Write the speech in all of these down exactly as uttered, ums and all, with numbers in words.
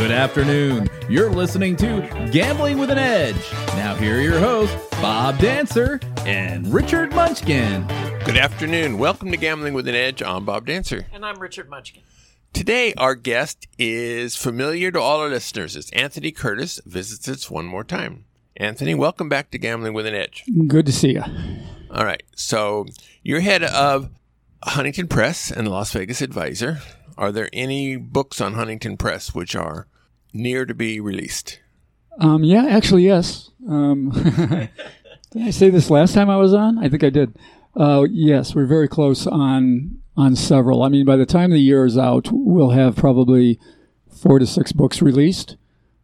Good afternoon. You're listening to Gambling with an Edge. Now here are your hosts, Bob Dancer and Richard Munchkin. Good afternoon. Welcome to Gambling with an Edge. I'm Bob Dancer. And I'm Richard Munchkin. Today, our guest is familiar to all our listeners. It's Anthony Curtis, visits us one more time. Anthony, welcome back to Gambling with an Edge. Good to see you. All right. So you're head of Huntington Press and Las Vegas Advisor. Are there any books on Huntington Press which are near to be released? Um, yeah, actually, yes. Um, did I say this last time I was on? I think I did. Uh, yes, we're very close on on several. I mean, by the time the year is out, we'll have probably four to six books released.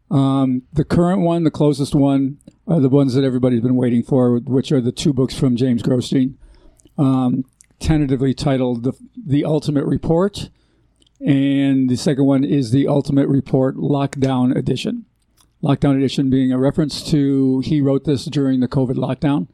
Um, the current one, the closest one, are the ones that everybody's been waiting for, which are the two books from James Grosjean, um, tentatively titled The, the Ultimate Report. And the second one is the Ultimate Report Lockdown Edition. Lockdown Edition being a reference to, he wrote this during the COVID lockdown.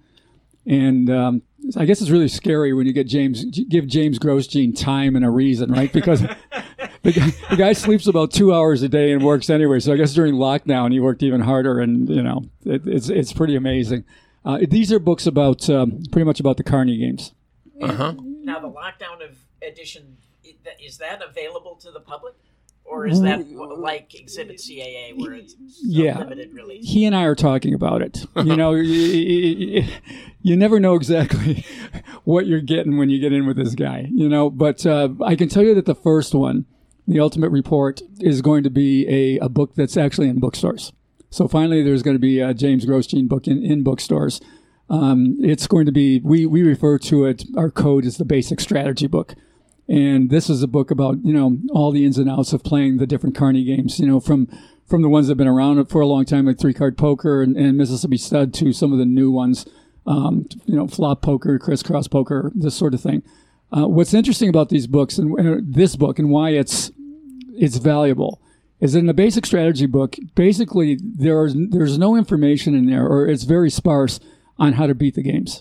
And um, I guess it's really scary when you get James, give James Grosjean time and a reason, right? Because the, guy, the guy sleeps about two hours a day and works anyway. So I guess during lockdown he worked even harder, and you know it, it's it's pretty amazing. Uh, these are books about um, pretty much about the Carney games. Uh-huh. Now the Lockdown of Edition, is that available to the public? Or is that like Exhibit C A A where it's yeah. limited release? He and I are talking about it. You know, you, you, you never know exactly what you're getting when you get in with this guy, you know. But uh, I can tell you that the first one, The Ultimate Report, is going to be a, a book that's actually in bookstores. So finally there's going to be a James Grosjean book in, in bookstores. Um, it's going to be, we, we refer to it, our code is the Basic Strategy book. And this is a book about, you know, all the ins and outs of playing the different Carney games, you know, from, from the ones that have been around for a long time, like three-card poker and, and Mississippi Stud, to some of the new ones, um, you know, flop poker, crisscross poker, this sort of thing. Uh, what's interesting about these books and uh, this book and why it's it's valuable is that in the Basic Strategy book, basically there is, there's no information in there, or it's very sparse on how to beat the games.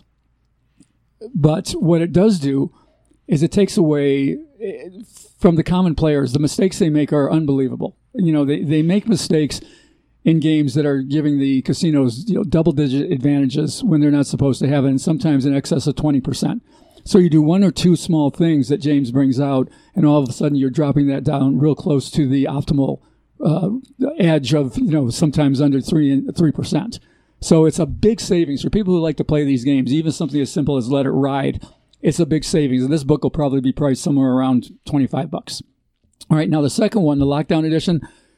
But what it does do is it takes away from the common players. The mistakes they make are unbelievable. You know, they, they make mistakes in games that are giving the casinos, you know, double-digit advantages when they're not supposed to have it, and sometimes in excess of twenty percent. So you do one or two small things that James brings out, and all of a sudden you're dropping that down real close to the optimal uh, edge of, you know, sometimes under three three percent. So it's a big savings for people who like to play these games, even something as simple as Let It Ride. It's a big savings, and this book will probably be priced somewhere around twenty-five bucks. All right, now the second one, the Lockdown Edition,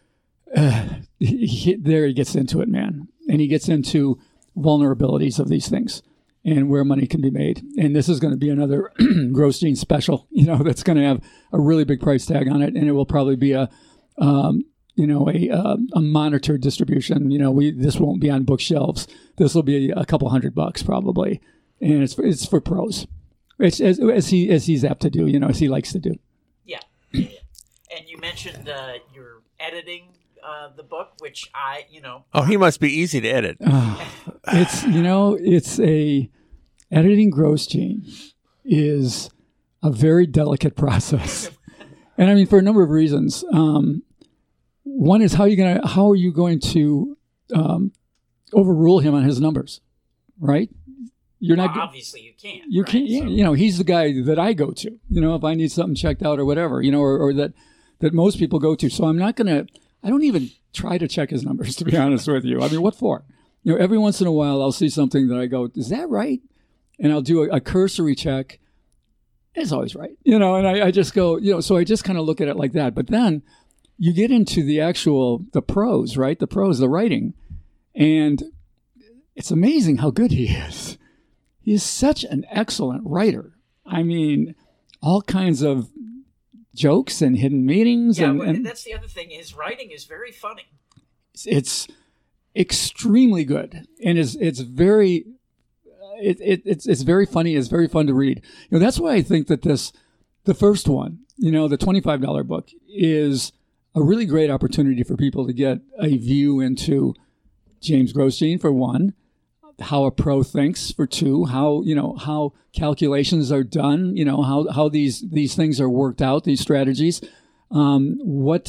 uh, he, he, there he gets into it, man. And he gets into vulnerabilities of these things and where money can be made. And this is going to be another Grosjean special, you know, that's going to have a really big price tag on it, and it will probably be a, um, you know, a uh, a monitored distribution. You know, we this won't be on bookshelves. This will be a couple hundred bucks probably, and it's for, it's for pros. It's, as, as he as he's apt to do, you know, as he likes to do. Yeah. And you mentioned uh, you're editing uh, the book, which I, you know. Oh, he must be easy to edit. Uh, it's, you know, it's a, editing Grosjean is a very delicate process. And I mean, for a number of reasons. Um, one is how are you going to, how are you going to um, overrule him on his numbers, right? You're well, not obviously you can't. You right? can't. So. You know, he's the guy that I go to. You know, if I need something checked out or whatever. You know, or, or that that most people go to. So I'm not gonna. I don't even try to check his numbers, to be honest with you. I mean, what for? You know, every once in a while I'll see something that I go, is that right? And I'll do a, a cursory check. It's always right. You know, and I, I just go. You know, so I just kind of look at it like that. But then you get into the actual the prose, right? The prose, the writing, and it's amazing how good he is. He is such an excellent writer. I mean, all kinds of jokes and hidden meanings. Yeah, and, well, and that's the other thing. His writing is very funny. It's extremely good, and it's it's very it, it it's it's very funny. It's very fun to read. You know, that's why I think that this the first one, you know, the twenty-five dollars book, is a really great opportunity for people to get a view into James Grosjean, for one, how a pro thinks, for two, how, you know, how calculations are done, you know, how, how these, these things are worked out, these strategies, um, what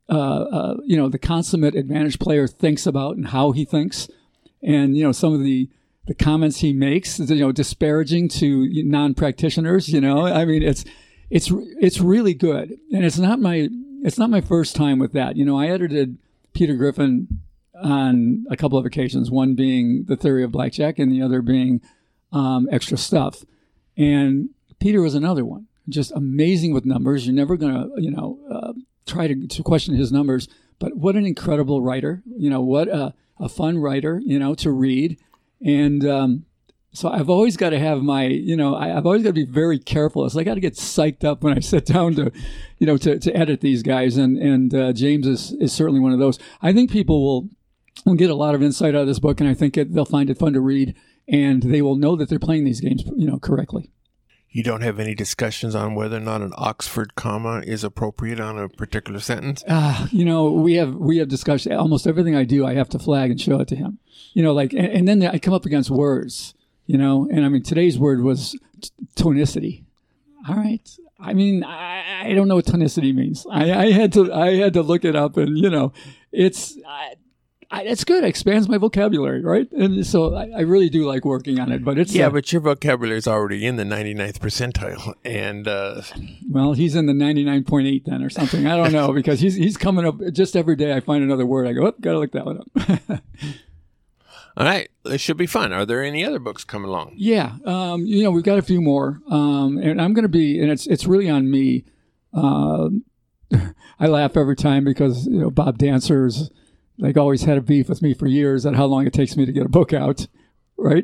uh, uh, you know, the consummate advantage player thinks about and how he thinks. And, you know, some of the, the comments he makes, you know, disparaging to non-practitioners, you know, I mean, it's, it's, it's really good. And it's not my, it's not my first time with that. You know, I edited Peter Griffin on a couple of occasions, one being The Theory of Blackjack and the other being um, Extra Stuff. And Peter was another one, just amazing with numbers. You're never going to, you know, uh, try to, to question his numbers, but what an incredible writer, you know, what a, a fun writer, you know, to read. And um, so I've always got to have my, you know, I, I've always got to be very careful. It's like I got to get psyched up when I sit down to, you know, to, to edit these guys. And, and uh, James is, is certainly one of those. I think people will, will get a lot of insight out of this book, and I think it, they'll find it fun to read, and they will know that they're playing these games, you know, correctly. You don't have any discussions on whether or not an Oxford comma is appropriate on a particular sentence? Uh, you know, we have we have discussed almost everything I do. I have to flag and show it to him. You know, like, and, and then I come up against words. You know, and I mean, today's word was t- tonicity. All right, I mean, I, I don't know what tonicity means. I, I had to I had to look it up, and you know, it's. I, I, it's good. It expands my vocabulary, right? And so I, I really do like working on it. But it's yeah, uh, but your vocabulary is already in the ninety-ninth percentile, and uh, well, he's in the ninety-nine point eight then, or something. I don't know, because he's he's coming up just every day. I find another word. I go, oh, gotta look that one up. All right, this should be fun. Are there any other books coming along? Yeah, um, you know, we've got a few more, um, and I'm going to be, and it's it's really on me. Uh, I laugh every time because you know Bob Dancer's. Like always had a beef with me for years at how long it takes me to get a book out, right?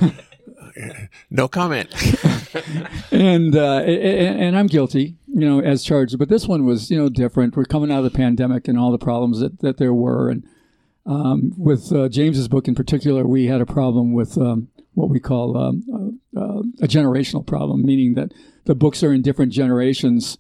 No comment. and, uh, and and I'm guilty, you know, as charged. But this one was, you know, different. We're coming out of the pandemic and all the problems that, that there were. And um, with uh, James's book in particular, we had a problem with um, what we call um, uh, a generational problem, meaning that the books are in different generations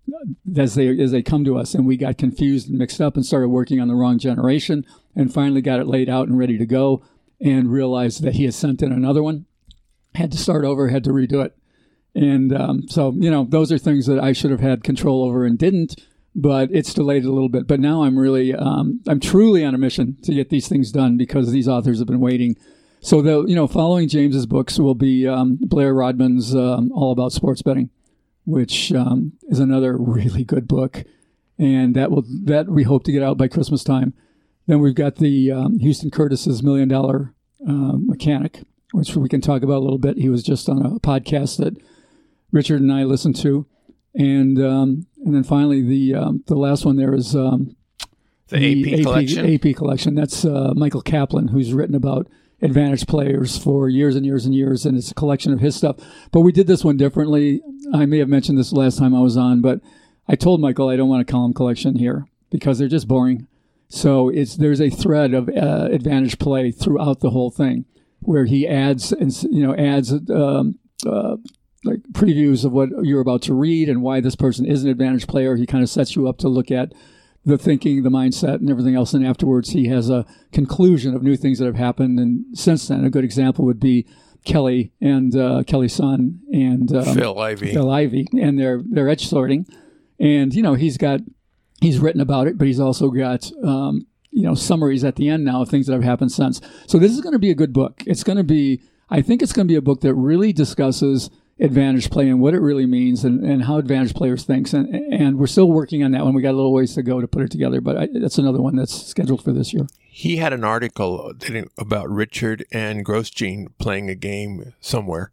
as they as they come to us, and we got confused and mixed up and started working on the wrong generation, and finally got it laid out and ready to go, and realized that he had sent in another one, had to start over, had to redo it, and um, so you know those are things that I should have had control over and didn't, but it's delayed a little bit. But now I'm really um, I'm truly on a mission to get these things done because these authors have been waiting. So the you know following James's books will be um, Blair Rodman's um, All About Sports Betting, which um, is another really good book, and that will that we hope to get out by Christmas time. Then we've got the um, Houston Curtis's Million Dollar uh, Mechanic, which we can talk about a little bit. He was just on a podcast that Richard and I listened to, and um, and then finally the um, the last one there is um, the, the A P, A P collection. A P collection. That's uh, Michael Kaplan, who's written about advantage players for years and years and years, and it's a collection of his stuff. But we did this one differently. I may have mentioned this last time I was on, but I told Michael I don't want a column collection here because they're just boring. So it's there's a thread of uh, advantage play throughout the whole thing, where he adds and you know adds um, uh, like previews of what you're about to read and why this person is an advantage player. He kind of sets you up to look at the thinking, the mindset, and everything else. And afterwards, he has a conclusion of new things that have happened. And since then, a good example would be Kelly and uh, Kelly's son and um, Phil Ivey. Phil Ivey, and their their edge sorting. And you know, he's got he's written about it, but he's also got um, you know summaries at the end now of things that have happened since. So this is going to be a good book. It's going to be, I think, it's going to be a book that really discusses advantage play and what it really means and, and how advantage players think. And, and we're still working on that one. We got a little ways to go to put it together, but I, that's another one that's scheduled for this year. He had an article about Richard and Grosjean playing a game somewhere.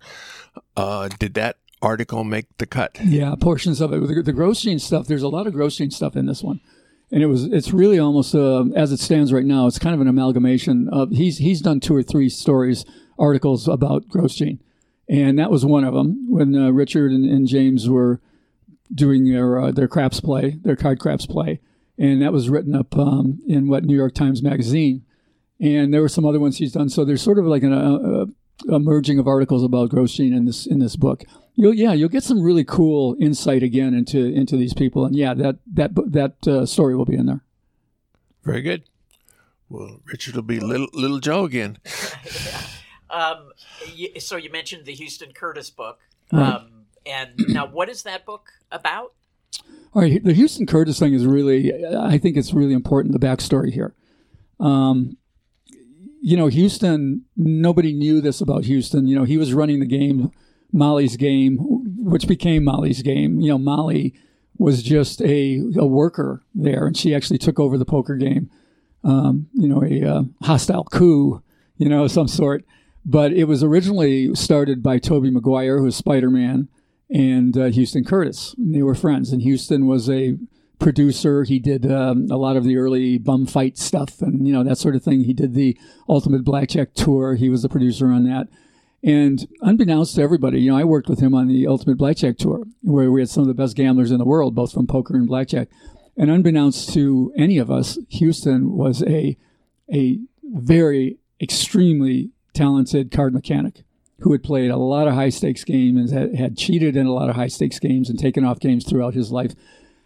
Uh, did that article make the cut? Yeah, portions of it. The, the Grosjean stuff, there's a lot of Grosjean stuff in this one. And it was, it's really almost, uh, as it stands right now, it's kind of an amalgamation of, he's, he's done two or three stories, articles about Grosjean. And that was one of them when uh, Richard and, and James were doing their uh, their craps play, their card craps play. And that was written up um, in what New York Times Magazine. And there were some other ones he's done. So there's sort of like an, a, a merging of articles about Grosjean in this in this book. You'll, yeah, you'll get some really cool insight again into into these people. And yeah, that that that uh, story will be in there. Very good. Well, Richard will be little little Joe again. Um, you, so you mentioned the Houston Curtis book. Right. Um, and now what is that book about? All right, the Houston Curtis thing is really, I think it's really important, the backstory here. Um, you know, Houston, nobody knew this about Houston. You know, he was running the game, Molly's Game, which became Molly's Game. You know, Molly was just a, a worker there, and she actually took over the poker game. Um, you know, a uh, hostile coup, you know, of some sort. But it was originally started by Tobey Maguire, who was Spider-Man, and uh, Houston Curtis. And they were friends. And Houston was a producer. He did um, a lot of the early bum fight stuff and, you know, that sort of thing. He did the Ultimate Blackjack Tour. He was the producer on that. And unbeknownst to everybody, you know, I worked with him on the Ultimate Blackjack Tour, where we had some of the best gamblers in the world, both from poker and blackjack. And unbeknownst to any of us, Houston was a a very extremely talented card mechanic who had played a lot of high-stakes games and had, had cheated in a lot of high-stakes games and taken off games throughout his life.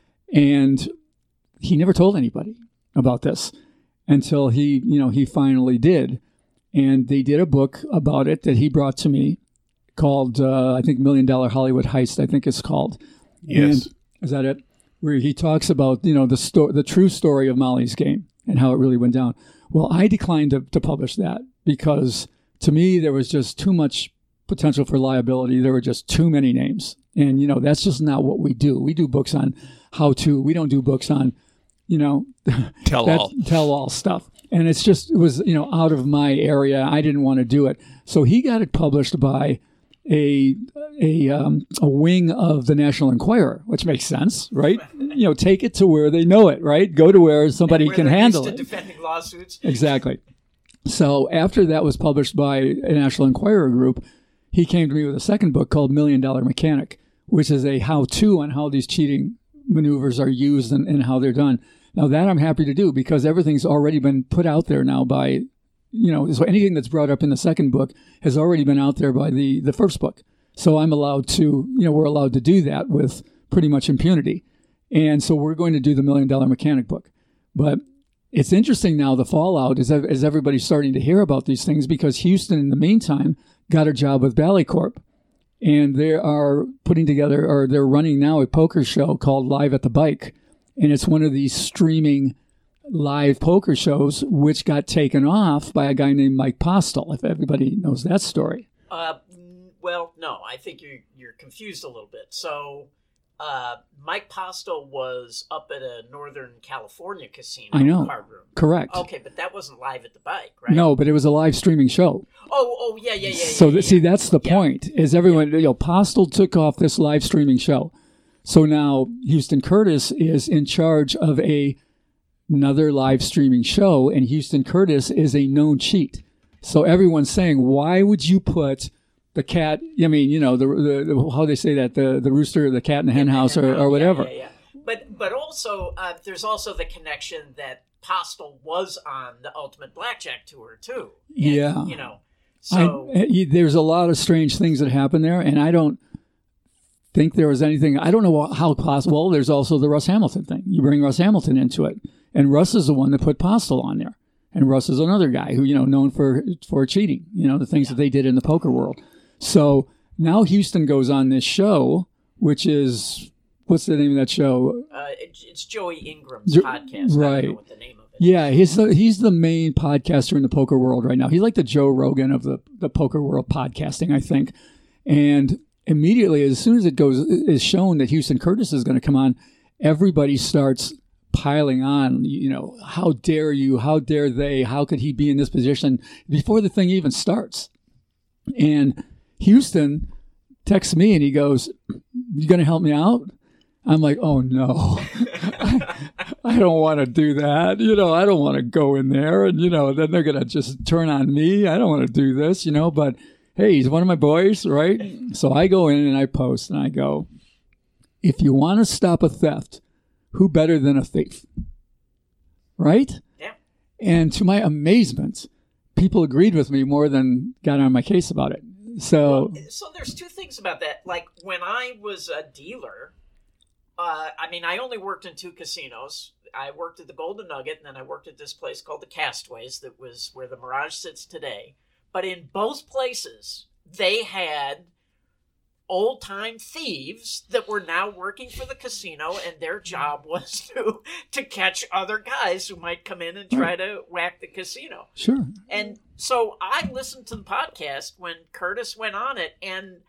And he never told anybody about this until he, you know, he finally did. And they did a book about it that he brought to me called, uh, I think, Million Dollar Hollywood Heist, I think it's called. Yes. And, is that it? Where he talks about, you know, the sto- the true story of Molly's Game and how it really went down. Well, I declined to, to publish that because to me, there was just too much potential for liability. There were just too many names. And, you know, that's just not what we do. We do books on how to, we don't do books on, you know, Tell that, all. tell all stuff. And it's just, it was, you know, out of my area. I didn't want to do it. So he got it published by a a um, a wing of the National Enquirer, which makes sense, right? You know, take it to where they know it, right? Go to where somebody where can they're handle used to it. defending lawsuits. Exactly. So after that was published by a National Enquirer group, he came to me with a second book called Million Dollar Mechanic, which is a how-to on how these cheating maneuvers are used and, and how they're done. Now that I'm happy to do because everything's already been put out there now by, you know, so anything that's brought up in the second book has already been out there by the, the first book. So I'm allowed to, you know, we're allowed to do that with pretty much impunity. And so we're going to do the Million Dollar Mechanic book. But it's interesting now, the fallout is as everybody's starting to hear about these things because Houston, in the meantime, got a job with Bally Corp. And they are putting together, or they're running now a poker show called Live at the Bike. And it's one of these streaming live poker shows, which got taken off by a guy named Mike Postel, if everybody knows that story. Uh, well, no, I think you're, you're confused a little bit. So uh, Mike Postel was up at a Northern California casino I know. card room. Correct. Okay, but that wasn't Live at the Bike, right? No, but it was a live streaming show. Oh, oh, yeah, yeah, yeah. So yeah, th- yeah. see, that's the Yeah. point. Is everyone, you know, Postel took off this live streaming show. So now Houston Curtis is in charge of a another live streaming show, and Houston Curtis is a known cheat. So everyone's saying, why would you put the cat? I mean, you know, the, the, the how they say that the the rooster, the cat in the hen house, or, or whatever. Yeah, yeah, yeah. But but also uh, there's also the connection that Postel was on the Ultimate Blackjack Tour too. And, Yeah. you know. So I, I- there's a lot of strange things that happen there, and I don't think there was anything. I don't know how possible. Well, there's also the Russ Hamilton thing. You bring Russ Hamilton into it, and Russ is the one that put Postel on there. And Russ is another guy who, you know, known for for cheating. You know, the things Yeah. that they did in the poker world. So now Houston goes on this show, which is what's the name of that show? uh, it, it's Joey Ingram's Jo- podcast. I right. don't know what the name of it. Yeah, he's the, he's the main podcaster in the poker world right now. He's like the Joe Rogan of the, the poker world podcasting, I think. And immediately, as soon as it goes is shown that Houston Curtis is going to come on, everybody starts piling on. You know, how dare you? How dare they? How could he be in this position before the thing even starts? And Houston texts me and he goes, "You going to help me out?" I'm like, "Oh no, I, I don't want to do that. You know, I don't want to go in there, and you know, then they're gonna just turn on me. I don't want to do this, you know." But hey, he's one of my boys, right? So I go in and I post and I go, "If you want to stop a theft, who better than a thief?" Right? Yeah. And to my amazement, people agreed with me more than got on my case about it. So So there's two things about that. Like when I was a dealer, uh, I mean, I only worked in two casinos. I worked at the Golden Nugget, and then I worked at this place called the Castaways, that was where the Mirage sits today. But in both places, they had old-time thieves that were now working for the casino, and their job was to to catch other guys who might come in and try to whack the casino. Sure. And so I listened to the podcast when Curtis went on it, and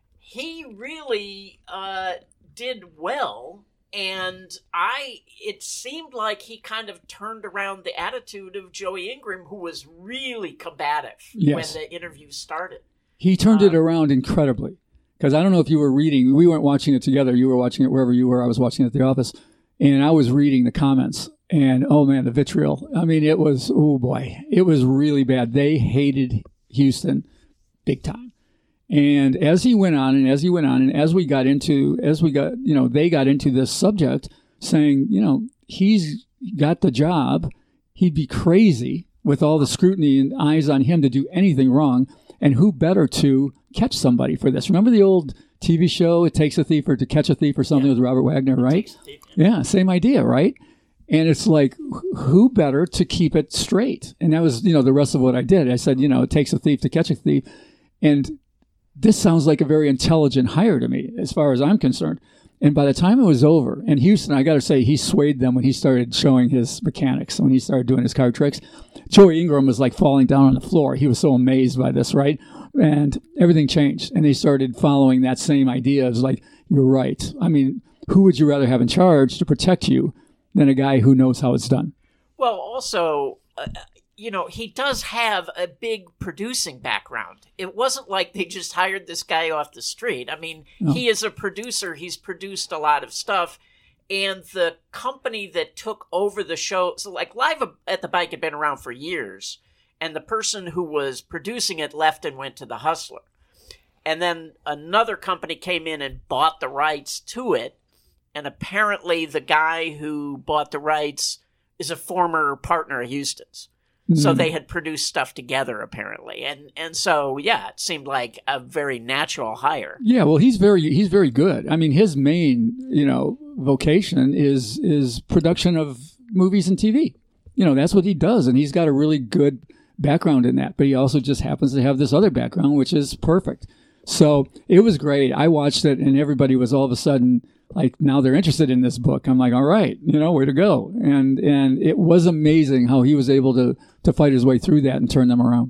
he really uh, did well. And I, it seemed like he kind of turned around the attitude of Joey Ingram, who was really combative yes. when the interview started. He turned um, it around incredibly. Because I don't know if you were reading, we weren't watching it together. You were watching it wherever you were. I was watching it at the office. And I was reading the comments. And, oh, man, the vitriol. I mean, it was, oh, boy. It was really bad. They hated Houston big time. And as he went on and as he went on and as we got into, as we got, you know, they got into this subject saying, you know, he's got the job. He'd be crazy with all the scrutiny and eyes on him to do anything wrong. And who better to catch somebody for this? Remember the old T V show, It Takes a Thief or To Catch a Thief or something yeah. with Robert Wagner, right? Thief, yeah. yeah, same idea, right? And it's like, who better to keep it straight? And that was, you know, the rest of what I did. I said, you know, it takes a thief to catch a thief. And this sounds like a very intelligent hire to me, as far as I'm concerned. And by the time it was over, and Houston, I got to say, he swayed them when he started showing his mechanics, when he started doing his card tricks. Joey Ingram was like falling down on the floor. He was so amazed by this, right? And everything changed. And they started following that same idea. It was like, you're right. I mean, who would you rather have in charge to protect you than a guy who knows how it's done? Well, also, uh, you know, he does have a big producing background. It wasn't like they just hired this guy off the street. I mean, no. He is a producer. He's produced a lot of stuff. And the company that took over the show, so like Live at the Bike had been around for years. And the person who was producing it left and went to The Hustler. And then another company came in and bought the rights to it. And apparently the guy who bought the rights is a former partner of Houston's. So they had produced stuff together, apparently, and and so yeah, it seemed like a very natural hire. Yeah, well, he's very he's very good. I mean, his main you know vocation is is production of movies and T V. You know, that's what he does, and he's got a really good background in that. But he also just happens to have this other background, which is perfect. So it was great. I watched it, and everybody was all of a sudden like, now they're interested in this book. I'm like, all right, you know, way to go. And and it was amazing how he was able to to fight his way through that and turn them around.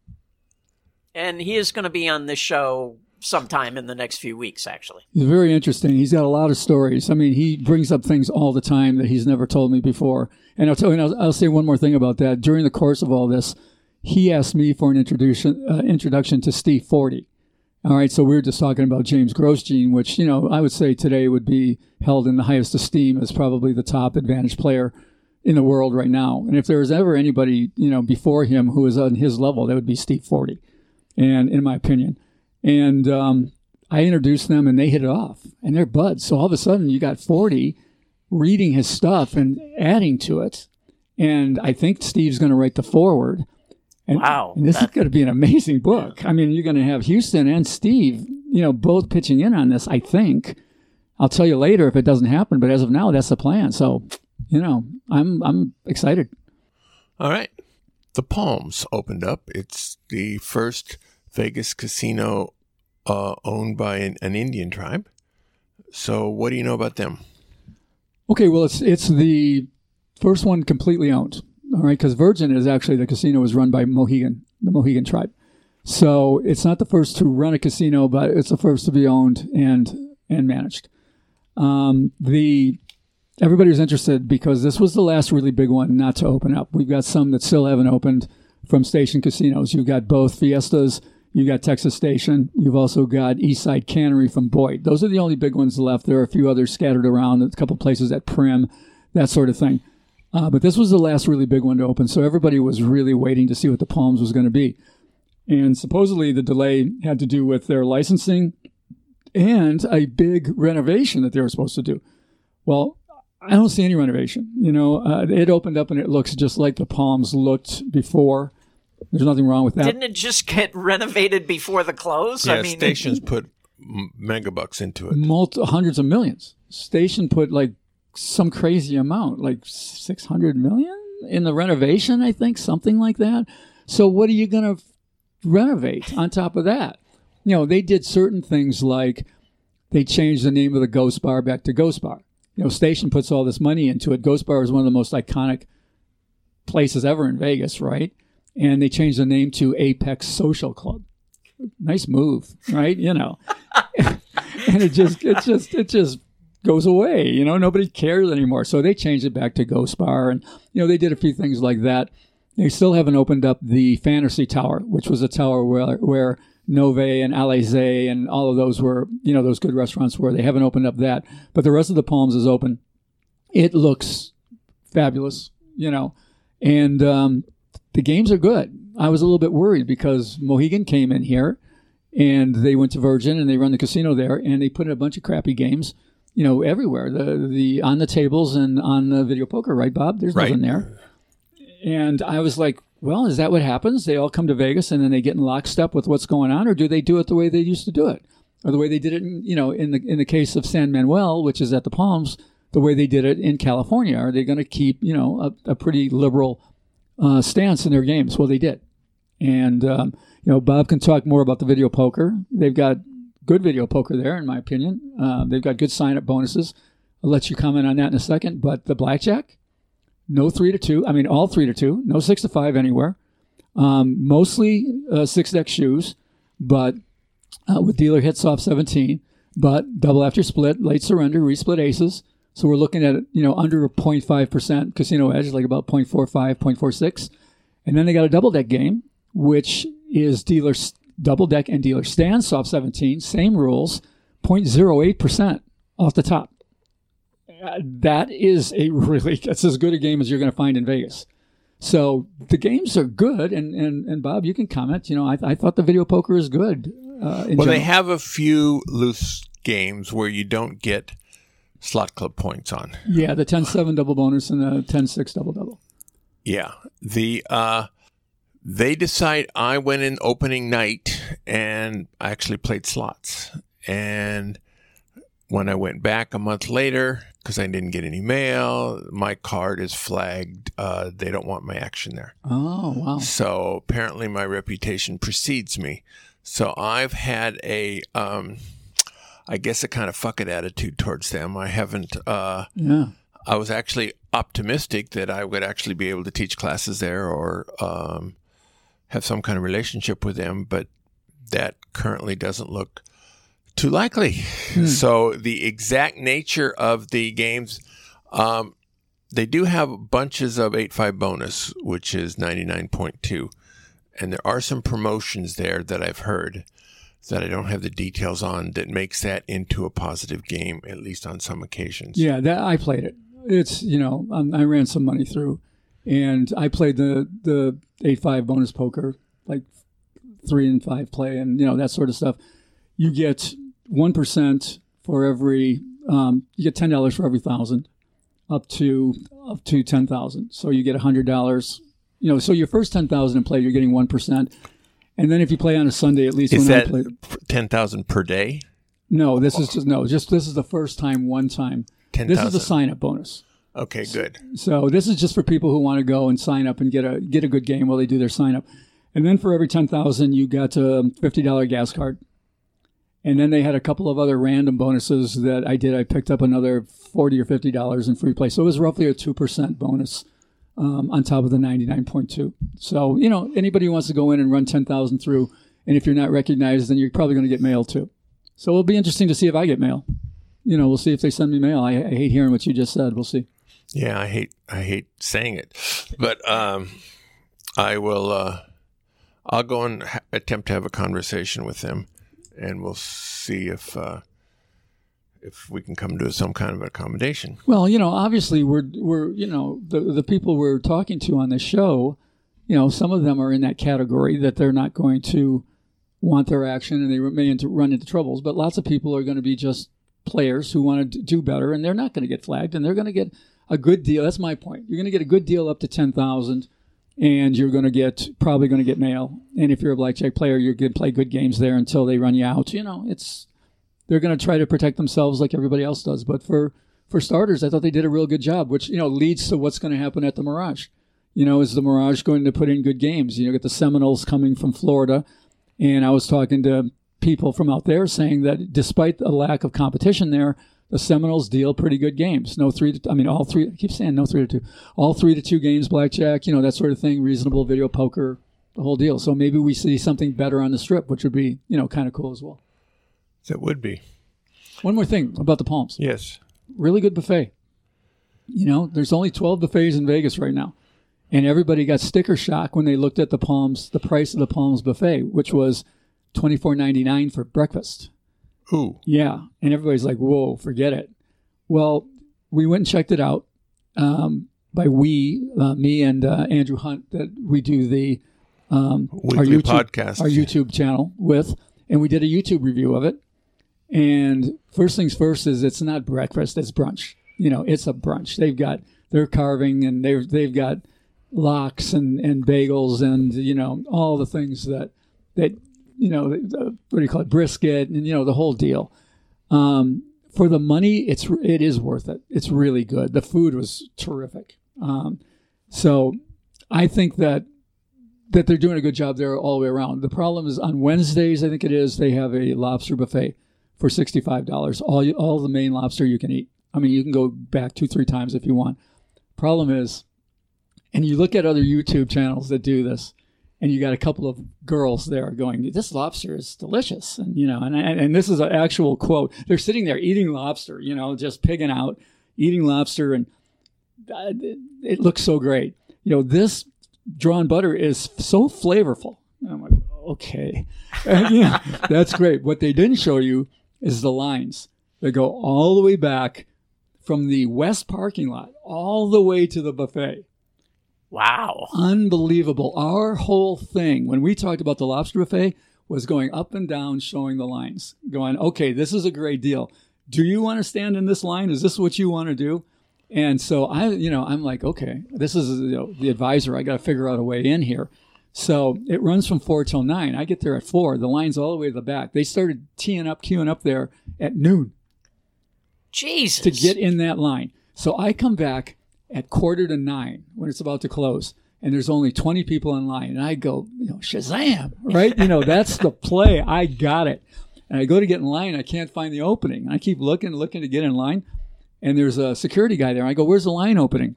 And he is going to be on this show sometime in the next few weeks, actually. He's very interesting. He's got a lot of stories. I mean, he brings up things all the time that he's never told me before. And I'll tell you, I'll, I'll say one more thing about that. During the course of all this, he asked me for an introduction uh, introduction to Steve Forte. All right, so we were just talking about James Grosjean, which, you know, I would say today would be held in the highest esteem as probably the top advantage player in the world right now. And if there was ever anybody, you know, before him who was on his level, that would be Steve Forte, and in my opinion. And um, I introduced them, and they hit it off, and they're buds. So all of a sudden, you got Forte reading his stuff and adding to it. And I think Steve's going to write the foreword. And, wow. And this that, is going to be an amazing book. I mean, you're going to have Houston and Steve, you know, both pitching in on this, I think. I'll tell you later if it doesn't happen, but as of now, that's the plan. So, you know, I'm I'm excited. All right. The Palms opened up. It's the first Vegas casino uh, owned by an, an Indian tribe. So what do you know about them? Okay, well, it's it's the first one completely owned. All right, because Virgin is actually, the casino was run by Mohegan, the Mohegan tribe. So it's not the first to run a casino, but it's the first to be owned and and managed. Um, the everybody was interested because this was the last really big one not to open up. We've got some that still haven't opened from Station Casinos. You've got both Fiestas, you've got Texas Station, you've also got Eastside Cannery from Boyd. Those are the only big ones left. There are a few others scattered around, a couple places at Prim, that sort of thing. Uh, but this was the last really big one to open, so everybody was really waiting to see what the Palms was going to be. And supposedly the delay had to do with their licensing and a big renovation that they were supposed to do. Well, I don't see any renovation. You know, uh, it opened up and it looks just like the Palms looked before. There's nothing wrong with that. Didn't it just get renovated before the close? Yeah, I mean, Stations put megabucks into it. Multi, hundreds of millions. Station put like some crazy amount, like six hundred million in the renovation, I think, something like that. So what are you going to renovate on top of that? you know, they did certain things like they changed the name of the Ghost Bar back to Ghost Bar. You know, Station puts all this money into it. Ghost Bar is one of the most iconic places ever in Vegas, right? And they changed the name to Apex Social Club. Nice move, right? You know, and it just, it just, it just goes away. You know, nobody cares anymore. So they changed it back to Ghost Bar, and you know, they did a few things like that. They still haven't opened up the Fantasy Tower, which was a tower where where Nove and Alizé and all of those were, you know, those good restaurants were. They haven't opened up that, but the rest of the Palms is open. It looks fabulous, you know, and um, the games are good. I was a little bit worried because Mohegan came in here and they went to Virgin and they run the casino there and they put in a bunch of crappy games, you know, everywhere. The the on the tables and on the video poker, right, Bob? There's right. nothing there. And I was like, well, is that what happens? They all come to Vegas and then they get in lockstep with what's going on, or do they do it the way they used to do it, or the way they did it, in, you know, in the in the case of San Manuel, which is at the Palms, the way they did it in California? Are they going to keep, you know, a, a pretty liberal uh, stance in their games? Well, they did. And, um, you know, Bob can talk more about the video poker. They've got good video poker there, in my opinion. Uh, they've got good sign-up bonuses. I'll let you comment on that in a second. But the blackjack, no three to two. I mean, all three to two. No six to five anywhere. Um, mostly uh, six-deck shoes, but uh, with dealer hits off seventeen. But double after split, late surrender, resplit aces. So we're looking at, you know, under a zero point five percent casino edge, like about zero point four five, zero point four six. And then they got a double-deck game, which is dealer double deck and dealer stand, soft seventeen, same rules, zero point zero eight percent off the top. Uh, that is a really, that's as good a game as you're going to find in Vegas. So the games are good, and, and, and Bob, you can comment. You know, I, I thought the video poker is good. Uh, in well, general. They have a few loose games where you don't get slot club points on. Yeah, the ten seven double bonus and the ten six double double. Yeah, the uh, they decide. I went in opening night and I actually played slots. And when I went back a month later, because I didn't get any mail, my card is flagged. Uh, they don't want my action there. Oh, wow. So apparently my reputation precedes me. So I've had a, um, I guess, a kind of fuck it attitude towards them. I haven't. Uh, yeah. I was actually optimistic that I would actually be able to teach classes there or um, have some kind of relationship with them, but that currently doesn't look too likely. Hmm. So the exact nature of the games, um, they do have bunches of eight five bonus, which is ninety-nine point two. And there are some promotions there that I've heard that I don't have the details on that makes that into a positive game, at least on some occasions. Yeah, that I played it. It's, you know, um, I ran some money through, and I played the the eight five bonus poker, like three and five play, and you know that sort of stuff. You get one percent for every. Um, you get ten dollars for every thousand, up to up to ten thousand. So you get a hundred dollars. You know, so your first ten thousand in play, you're getting one percent, and then if you play on a Sunday, at least is when that I played, ten thousand per day? No, this is just no, just this is the first time, one time. ten This thousand. is the sign-up bonus. Okay, good. So this is just for people who want to go and sign up and get a get a good game while they do their sign-up. And then for every ten thousand, you got a fifty dollars gas card. And then they had a couple of other random bonuses that I did. I picked up another forty dollars or fifty dollars in free play. So it was roughly a two percent bonus um, on top of the ninety-nine point two. So, you know, anybody who wants to go in and run ten thousand through, and if you're not recognized, then you're probably going to get mail too. So it'll be interesting to see if I get mail. You know, we'll see if they send me mail. I, I hate hearing what you just said. We'll see. Yeah, I hate I hate saying it, but um, I will. Uh, I'll go and ha- attempt to have a conversation with them, and we'll see if uh, if we can come to some kind of accommodation. Well, you know, obviously we're we're you know the the people we're talking to on this show, you know, some of them are in that category that they're not going to want their action, and they may into, run into troubles. But lots of people are going to be just players who want to do better, and they're not going to get flagged, and they're going to get a good deal. That's my point. You're going to get a good deal up to ten thousand, and you're going to get probably going to get mail. And if you're a blackjack player, you're going to play good games there until they run you out. You know, it's they're going to try to protect themselves like everybody else does. But for for starters, I thought they did a real good job, which you know leads to what's going to happen at the Mirage. You know, is the Mirage going to put in good games? You know, get the Seminoles coming from Florida, and I was talking to people from out there saying that despite a lack of competition there, the Seminoles deal pretty good games. No three to, I mean, all three, I keep saying no three to two. All three to two games, blackjack, you know, that sort of thing, reasonable video poker, the whole deal. So maybe we see something better on the Strip, which would be, you know, kind of cool as well. That would be. One more thing about the Palms. Yes. Really good buffet. You know, there's only twelve buffets in Vegas right now. And everybody got sticker shock when they looked at the Palms, the price of the Palms buffet, which was twenty-four ninety-nine for breakfast. Ooh. Yeah. And everybody's like, whoa, forget it. Well, we went and checked it out. Um, by we, uh, me and uh, Andrew Hunt, that we do the um, our Weekly YouTube, podcast. our YouTube channel with, and we did a YouTube review of it. And first things first is it's not breakfast, it's brunch. You know, it's a brunch. They've got their carving and they've, they've got lox and, and bagels and, you know, all the things that, that, you know, what do you call it, brisket and, you know, the whole deal. Um, for the money, it's it is worth it. It's really good. The food was terrific. Um, so I think that that they're doing a good job there all the way around. The problem is on Wednesdays, I think it is, they have a lobster buffet for sixty-five dollars. All you, all the Maine lobster you can eat. I mean, you can go back two, three times if you want. Problem is, and you look at other YouTube channels that do this, and you got a couple of girls there going, this lobster is delicious. And, you know, and, and, and this is an actual quote. They're sitting there eating lobster, you know, just pigging out, eating lobster. And it, it looks so great. You know, this drawn butter is so flavorful. And I'm like, okay, and, you know, that's great. What they didn't show you is the lines. They go all the way back from the west parking lot all the way to the buffet. Wow. Unbelievable. Our whole thing, when we talked about the lobster buffet, was going up and down, showing the lines, going, okay, this is a great deal. Do you want to stand in this line? Is this what you want to do? And so I, you know, I'm like, okay, this is, you know, the advisor. I got to figure out a way in here. So it runs from four till nine. I get there at four. The line's all the way to the back. They started teeing up, queuing up there at noon. Jesus. To get in that line. So I come back at quarter to nine when it's about to close, and there's only twenty people in line. And I go, you know, Shazam, right? You know, that's the play. I got it. And I go to get in line. I can't find the opening. And I keep looking, looking to get in line. And there's a security guy there. I go, where's the line opening?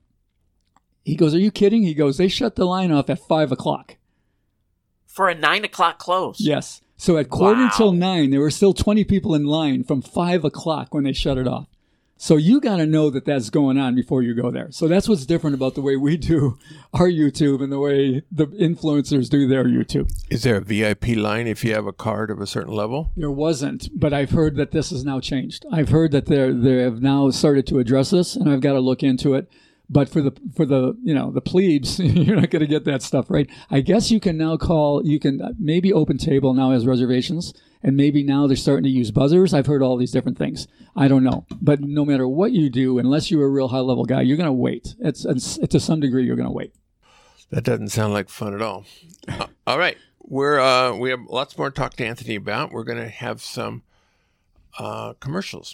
He goes, are you kidding? He goes, they shut the line off at five o'clock. For a nine o'clock close. Yes. So at quarter Wow. till nine, there were still twenty people in line from five o'clock when they shut it off. So you got to know that that's going on before you go there. So that's what's different about the way we do our YouTube and the way the influencers do their YouTube. Is there a V I P line if you have a card of a certain level? There wasn't, but I've heard that this has now changed. I've heard that they they have now started to address this, and I've got to look into it. But for the for the you know the plebes, you're not going to get that stuff, right? I guess you can now call. You can maybe Open Table now has reservations, and maybe now they're starting to use buzzers. I've heard all these different things. I don't know, but no matter what you do, unless you're a real high level guy, you're going to wait. It's, it's to some degree you're going to wait. That doesn't sound like fun at all. uh, all right, we're uh, we have lots more to talk to Anthony about. We're going to have some uh, commercials.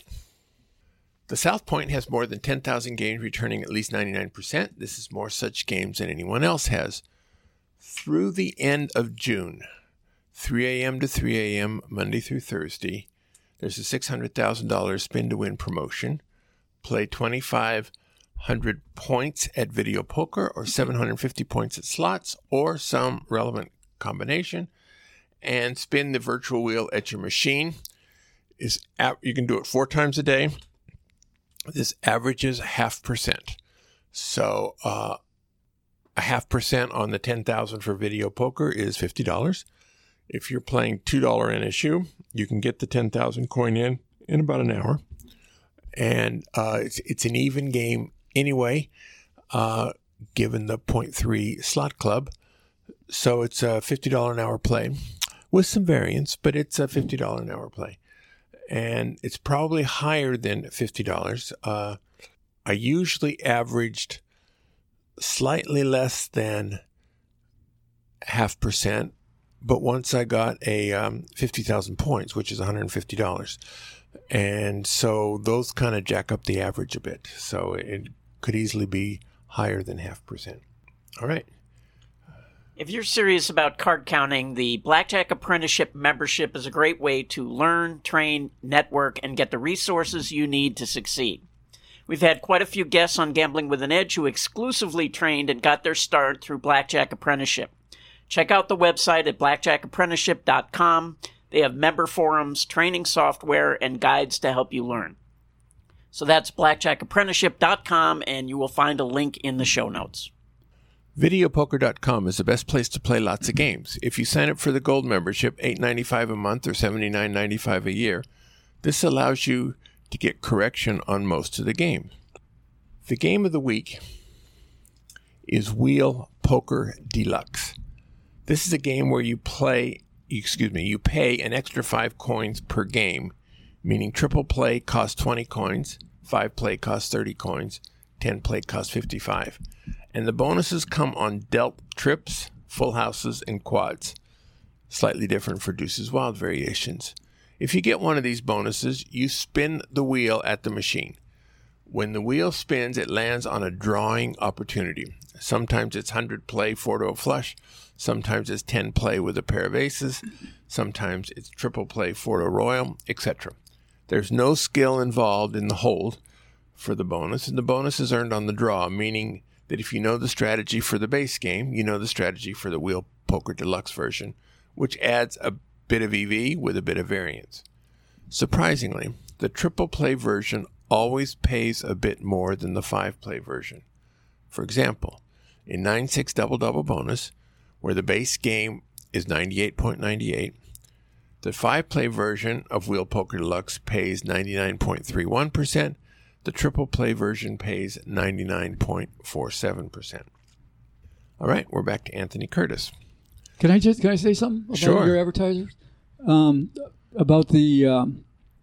The South Point has more than ten thousand games returning at least ninety-nine percent. This is more such games than anyone else has. Through the end of June, three a.m. to three a.m., Monday through Thursday, there's a six hundred thousand dollars spin-to-win promotion. Play twenty-five hundred points at video poker or seven hundred fifty points at slots or some relevant combination, and spin the virtual wheel at your machine. Is You can do it four times a day. This averages half percent. So uh, a half percent on the ten thousand for video poker is fifty dollars. If you're playing two dollars N S U, you can get the ten thousand coin in in about an hour. And uh, it's, it's an even game anyway, uh, given the zero point three slot club. So it's a fifty dollars an hour play with some variance, but it's a fifty dollars an hour play. And it's probably higher than fifty dollars. Uh, I usually averaged slightly less than half percent, but once I got a um, fifty thousand points, which is one hundred fifty dollars. And so those kind of jack up the average a bit. So it could easily be higher than half percent. All right. If you're serious about card counting, the Blackjack Apprenticeship membership is a great way to learn, train, network, and get the resources you need to succeed. We've had quite a few guests on Gambling with an Edge who exclusively trained and got their start through Blackjack Apprenticeship. Check out the website at blackjack apprenticeship dot com. They have member forums, training software, and guides to help you learn. So that's blackjack apprenticeship dot com, and you will find a link in the show notes. video poker dot com is the best place to play lots of games. If you sign up for the Gold membership, eight dollars and ninety-five cents a month or seventy-nine dollars and ninety-five cents a year, this allows you to get correction on most of the games. The game of the week is Wheel Poker Deluxe. This is a game where you play, excuse me, you pay an extra five coins per game, meaning triple play costs twenty coins, five play costs thirty coins, ten play costs fifty-five. And the bonuses come on dealt trips, full houses, and quads. Slightly different for Deuce's Wild variations. If you get one of these bonuses, you spin the wheel at the machine. When the wheel spins, it lands on a drawing opportunity. Sometimes it's one hundred play, four to a flush. Sometimes it's ten play with a pair of aces. Sometimes it's triple play, four to a royal, et cetera. There's no skill involved in the hold for the bonus, and the bonus is earned on the draw, meaning that if you know the strategy for the base game, you know the strategy for the Wheel Poker Deluxe version, which adds a bit of E V with a bit of variance. Surprisingly, the triple play version always pays a bit more than the five play version. For example, in nine six Double Double Bonus, where the base game is ninety-eight point nine eight, the five play version of Wheel Poker Deluxe pays ninety-nine point three one percent. The triple play version pays ninety-nine point four seven percent. All right, we're back to Anthony Curtis. Can I just can I say something about Sure. your advertisers? Um, about the um,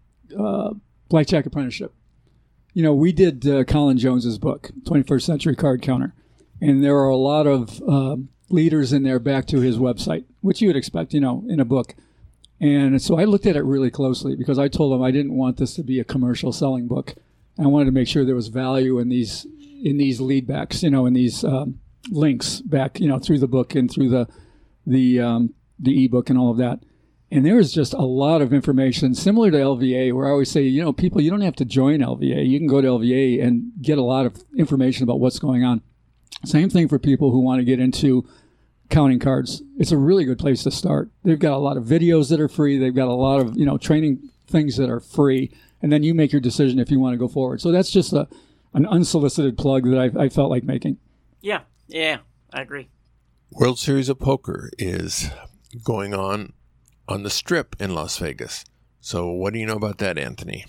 uh, Blackjack Apprenticeship. You know, we did uh, Colin Jones's book, twenty-first Century Card Counter, and there are a lot of um, leaders in there back to his website, which you would expect, you know, in a book. And so I looked at it really closely because I told him I didn't want this to be a commercial selling book. I wanted to make sure there was value in these in these lead backs, you know, in these um, links back, you know, through the book and through the the um, the ebook and all of that. And there is just a lot of information similar to L V A, where I always say, you know, people, you don't have to join L V A. You can go to L V A and get a lot of information about what's going on. Same thing for people who want to get into counting cards. It's a really good place to start. They've got a lot of videos that are free. They've got a lot of, you know, training things that are free. And then you make your decision if you want to go forward. So that's just a an unsolicited plug that I, I felt like making. Yeah, yeah, I agree. World Series of Poker is going on on the Strip in Las Vegas. So what do you know about that, Anthony?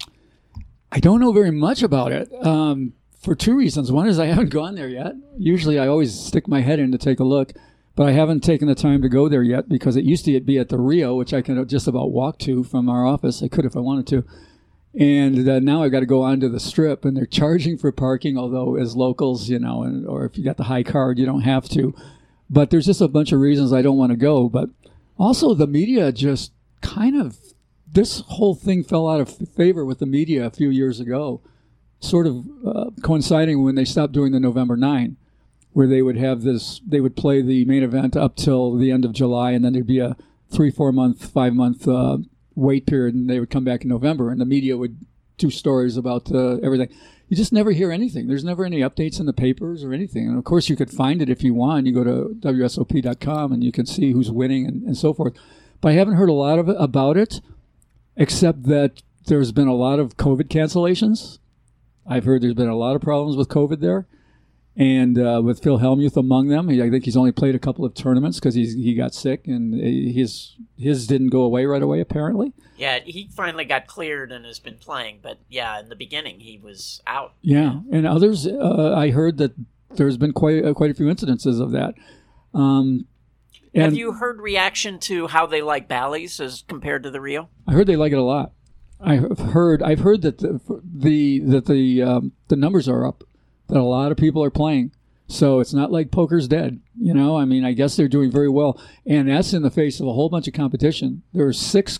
I don't know very much about it um, for two reasons. One is I haven't gone there yet. Usually I always stick my head in to take a look, but I haven't taken the time to go there yet because it used to be at the Rio, which I can just about walk to from our office. I could if I wanted to. And uh, now I've got to go onto the Strip, and they're charging for parking, although as locals, you know, and, or if you got the high card, you don't have to. But there's just a bunch of reasons I don't want to go. But also the media just kind of, this whole thing fell out of favor with the media a few years ago, sort of uh, coinciding when they stopped doing the November ninth, where they would have this, they would play the main event up till the end of July, and then there'd be a three, four month, five month uh, wait period, and they would come back in November, and the media would do stories about uh, everything. You just never hear anything. There's never any updates in the papers or anything. And of course, you could find it if you want. You go to W S O P dot com and you can see who's winning and, and so forth. But I haven't heard a lot of it, about it, except that there's been a lot of COVID cancellations. I've heard there's been a lot of problems with COVID there, and uh, with Phil Hellmuth among them. He, I think he's only played a couple of tournaments because he's he got sick, and his his didn't go away right away, apparently. Yeah, he finally got cleared and has been playing, but yeah, in the beginning he was out. Yeah, and others, uh, I heard that there's been quite uh, quite a few incidences of that. Um, and Have you heard reaction to how they like Bally's as compared to the Rio? I heard they like it a lot. I've heard I've heard that the the that the um, the numbers are up, that a lot of people are playing. So it's not like poker's dead, you know. I mean, I guess they're doing very well, and that's in the face of a whole bunch of competition. There are six,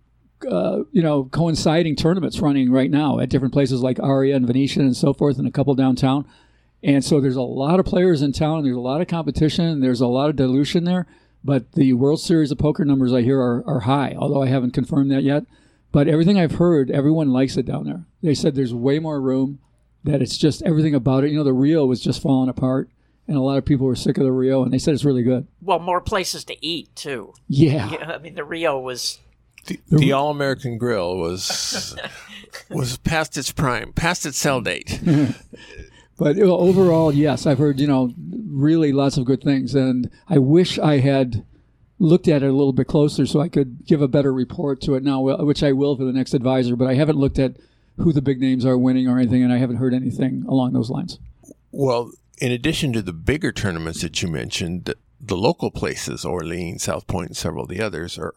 uh, you know, coinciding tournaments running right now at different places like Aria and Venetian and so forth, and a couple downtown. And so there's a lot of players in town. There's a lot of competition. There's a lot of dilution there. But the World Series of Poker numbers I hear are, are high, although I haven't confirmed that yet. But everything I've heard, everyone likes it down there. They said there's way more room, that it's just everything about it. You know, the Rio was just falling apart, and a lot of people were sick of the Rio, and they said it's really good. Well, more places to eat, too. Yeah. yeah I mean, the Rio was... The, the All-American Grill was was past its prime, past its sell date. But overall, yes, I've heard, you know, really lots of good things. And I wish I had looked at it a little bit closer so I could give a better report to it now, which I will for the next advisor. But I haven't looked at who the big names are winning or anything, and I haven't heard anything along those lines. Well, in addition to the bigger tournaments that you mentioned, the, the local places, Orleans, South Point, and several of the others, are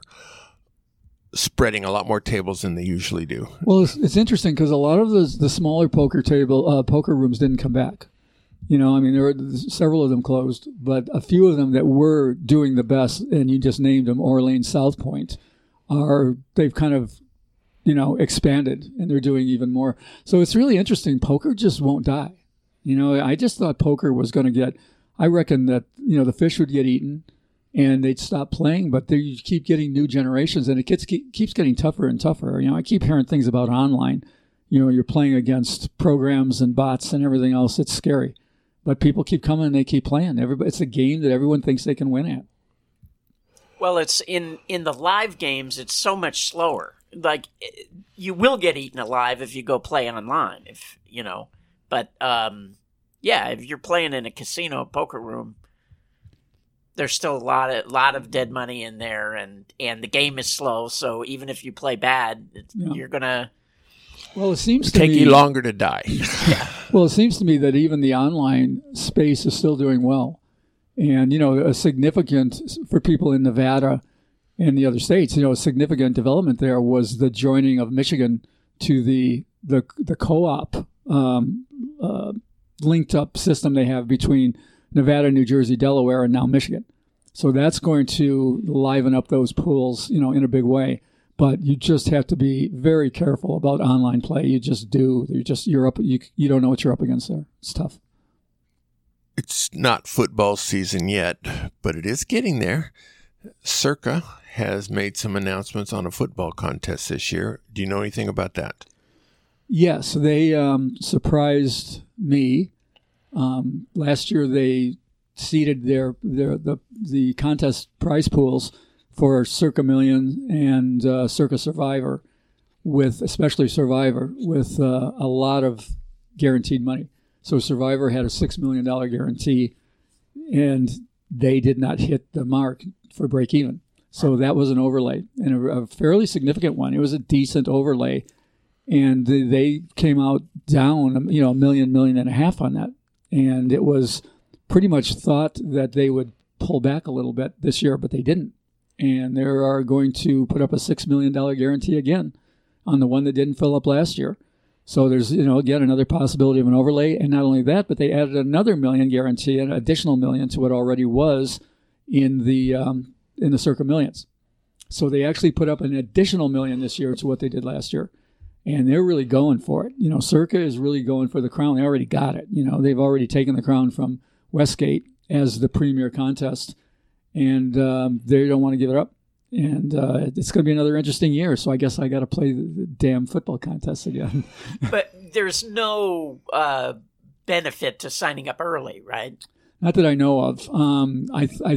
spreading a lot more tables than they usually do. Well, it's, it's interesting because a lot of the the smaller poker table uh, poker rooms didn't come back. You know, I mean, there were several of them closed, but a few of them that were doing the best, and you just named them, Orleans, South Point, are they've kind of, you know, expanded, and they're doing even more. So it's really interesting. Poker just won't die. You know, I just thought poker was going to get. I reckon that you know the fish would get eaten, and they'd stop playing, but they you keep getting new generations, and it gets, keep, keeps getting tougher and tougher. You know, I keep hearing things about online. You know, you're playing against programs and bots and everything else. It's scary. But people keep coming and they keep playing. Everybody, it's a game that everyone thinks they can win at. Well, it's in, in the live games, it's so much slower. Like, you will get eaten alive if you go play online, if you know. But, um, yeah, if you're playing in a casino poker room, there's still a lot of lot of dead money in there, and, and the game is slow. So even if you play bad, yeah. you're gonna well, it seems to take me, you longer to die. yeah. Well, it seems to me that even the online space is still doing well, and you know, a significant for people in Nevada and the other states. You know, a significant development there was the joining of Michigan to the the the co-op um, uh, linked up system they have between Nevada, New Jersey, Delaware, and now Michigan. So that's going to liven up those pools, you know, in a big way. But you just have to be very careful about online play. You just do. You just you're up. You you don't know what you're up against there. It's tough. It's not football season yet, but it is getting there. Circa has made some announcements on a football contest this year. Do you know anything about that? Yes, they um, surprised me. Um, last year, they seeded their, their the the contest prize pools for Circa Million and uh, Circa Survivor, with especially Survivor, with uh, a lot of guaranteed money. So Survivor had a six million dollar guarantee, and they did not hit the mark for break even. So that was an overlay, and a, a fairly significant one. It was a decent overlay, and they came out down, you know, a million, million and a half on that. And it was pretty much thought that they would pull back a little bit this year, but they didn't. And they are going to put up a six million dollar guarantee again on the one that didn't fill up last year. So there's, you know, again, another possibility of an overlay. And not only that, but they added another million guarantee, an additional million to what already was in the um, in the Circa Millions. So they actually put up an additional million this year to what they did last year. And they're really going for it. You know, Circa is really going for the crown. They already got it. You know, they've already taken the crown from Westgate as the premier contest, and um, they don't want to give it up. And uh, it's going to be another interesting year. So I guess I got to play the, the damn football contest again. But there's no uh, benefit to signing up early, right? Not that I know of. Um, I, I,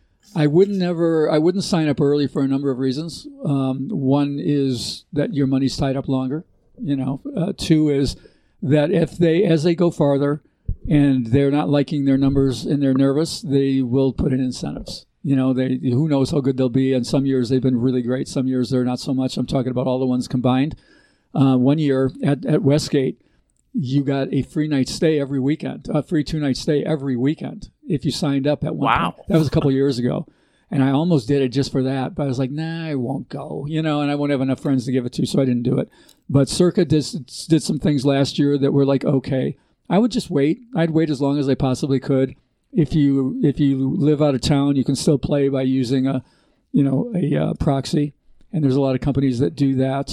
I would never. I wouldn't sign up early for a number of reasons. Um, one is that your money's tied up longer. You know. Uh, two is that if they, as they go farther, and they're not liking their numbers and they're nervous, they will put in incentives. You know, they who knows how good they'll be. And some years they've been really great. Some years they're not so much. I'm talking about all the ones combined. Uh, one year at, at Westgate, you got a free night stay every weekend, a free two-night stay every weekend if you signed up at one wow. point. That was a couple of years ago. And I almost did it just for that. But I was like, nah, I won't go. You know, and I won't have enough friends to give it to, so I didn't do it. But Circa did, did some things last year that were like, okay. I would just wait. I'd wait as long as I possibly could. If you if you live out of town, you can still play by using a, you know, a uh, proxy. And there's a lot of companies that do that.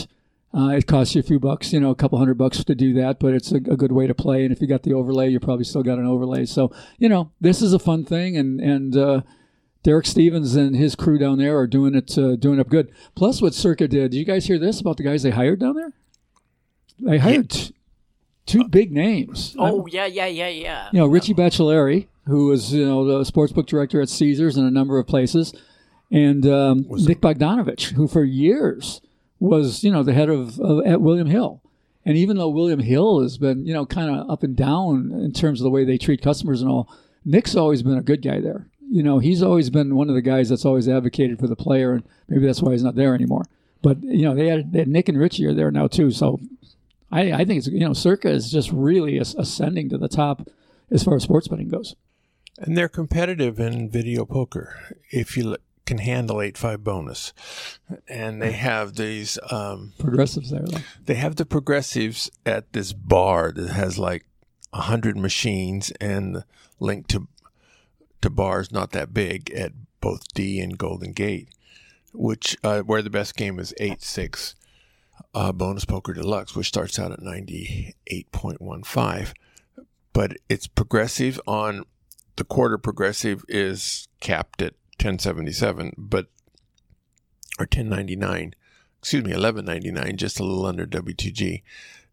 Uh, it costs you a few bucks, you know, a couple hundred bucks to do that, but it's a, a good way to play. And if you got the overlay, you probably still got an overlay. So, you know, this is a fun thing. And, and uh, Derek Stevens and his crew down there are doing it uh, doing it good. Plus what Circa did, did you guys hear this about the guys they hired down there? They hired t- two big names. Oh, yeah, yeah, yeah, yeah. You know, Richie Baccelleri, who was, you know, the sportsbook director at Caesars and a number of places, and um, Nick Bogdanovich, who for years was, you know, the head of, of at William Hill. And even though William Hill has been, you know, kind of up and down in terms of the way they treat customers and all, Nick's always been a good guy there. You know, he's always been one of the guys that's always advocated for the player, and maybe that's why he's not there anymore. But, you know, they had, they had Nick and Richie are there now too. So I, I think it's, you know, Circa is just really ascending to the top as far as sports betting goes. And they're competitive in video poker if you can handle eight five bonus. And they have these... Um, progressives there. Though. They have the progressives at this bar that has like one hundred machines and linked to to bars not that big at both D and Golden Gate, which uh, where the best game is eight six uh, Bonus Poker Deluxe, which starts out at ninety-eight point one five. But it's progressive on... The quarter progressive is capped at ten seventy-seven, but or ten ninety-nine, excuse me, eleven ninety-nine, just a little under W T G.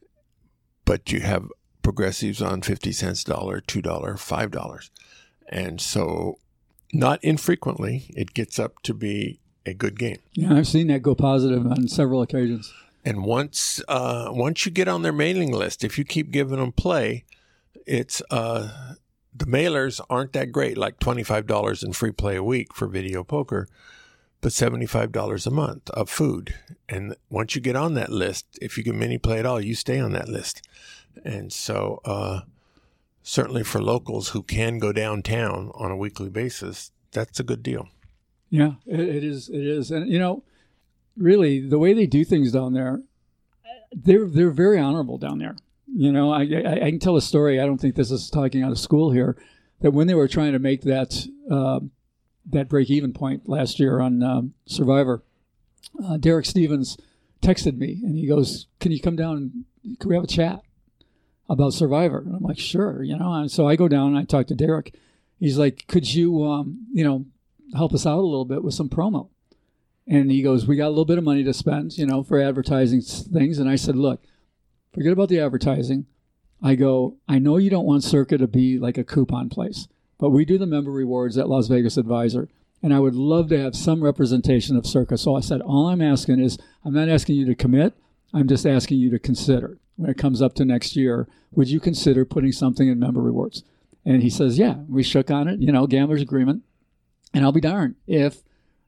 But you have progressives on fifty cents, dollar, two dollars, five dollars. And so not infrequently, it gets up to be a good game. Yeah, I've seen that go positive on several occasions. And once uh, once you get on their mailing list, if you keep giving them play, it's... Uh, the mailers aren't that great, like twenty-five dollars in free play a week for video poker, but seventy-five dollars a month of food. And once you get on that list, if you can mini play at all, you stay on that list. And so uh, certainly for locals who can go downtown on a weekly basis, that's a good deal. Yeah, it, it is. It is. And, you know, really, the way they do things down there, they're they're very honorable down there. You know, I, I I can tell a story. I don't think this is talking out of school here. That when they were trying to make that uh, that break even point last year on um, Survivor, uh, Derek Stevens texted me and he goes, "Can you come down and can we have a chat about Survivor?" And I'm like, "Sure." You know, and so I go down and I talk to Derek. He's like, "Could you um, you know help us out a little bit with some promo?" And he goes, "We got a little bit of money to spend, you know, for advertising things." And I said, "Look. Forget about the advertising." I go, "I know you don't want Circa to be like a coupon place, but we do the member rewards at Las Vegas Advisor, and I would love to have some representation of Circa." So I said, all I'm asking is, I'm not asking you to commit. I'm just asking you to consider. When it comes up to next year, would you consider putting something in member rewards? And he says, yeah. We shook on it, you know, gambler's agreement. And I'll be darned if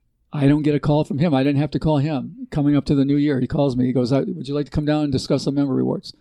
I don't get a call from him. I didn't have to call him. Coming up to the new year, he calls me. He goes, "Would you like to come down and discuss some member rewards?"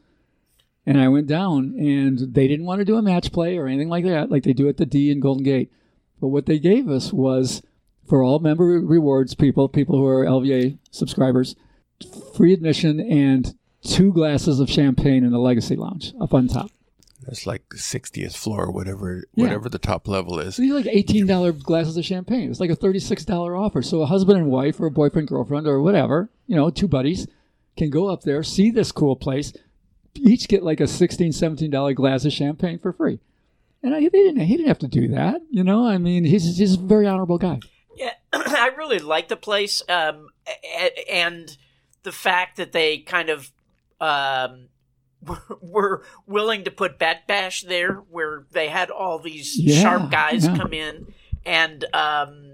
And I went down, and they didn't want to do a match play or anything like that, like they do at the D in Golden Gate. But what they gave us was, for all member rewards people, people who are L V A subscribers, free admission and two glasses of champagne in the Legacy Lounge up on top. That's like the sixtieth floor, whatever whatever yeah. the top level is. So these are like eighteen dollars glasses of champagne. It's like a thirty-six dollars offer. So a husband and wife or a boyfriend, girlfriend, or whatever, you know, two buddies can go up there, see this cool place, each get like a sixteen dollars, seventeen dollars glass of champagne for free. And I, they didn't, he didn't have to do that. You know, I mean, he's, he's a very honorable guy. Yeah, I really like the place. Um, and the fact that they kind of... Um, were willing to put Bet Bash there, where they had all these yeah, sharp guys yeah. come in, and um,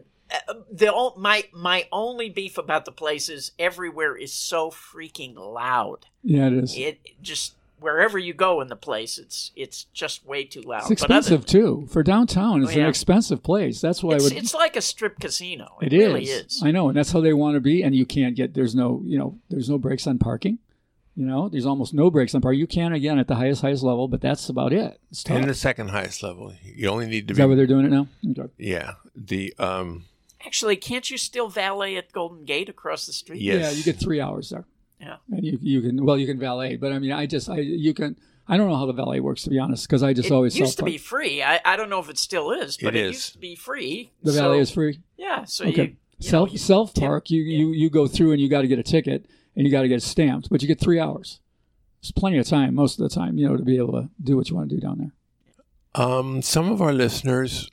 the my my only beef about the place is everywhere is so freaking loud. Yeah, it is. It just wherever you go in the place, it's it's just way too loud. It's expensive other, too for downtown. It's oh, yeah. an expensive place. That's why it's, I would. It's like a strip casino. It, it really is. is. I know, and that's how they want to be. And you can't get. There's no. You know. There's no brakes on parking. You know, there's almost no brakes on parking. You can, again, at the highest, highest level, but that's about it. It's tough. And the second highest level. You only need to Is be... that where they're doing it now? Okay. Yeah. The um. Actually, can't you still valet at Golden Gate across the street? Yes. Yeah, you get three hours there. Yeah. And you you can, well, you can valet, but I mean, I just, I you can, I don't know how the valet works, to be honest, because I just it always... It used to be free. I, I don't know if it still is, but it, it is. used to be free. The so, valet is free? Yeah, so okay. you... you Self know, you self tip, park, you, yeah. you, you go through and you got to get a ticket. and you got to get it stamped, but you get three hours. It's plenty of time most of the time, you know, to be able to do what you want to do down there. Um, some of our listeners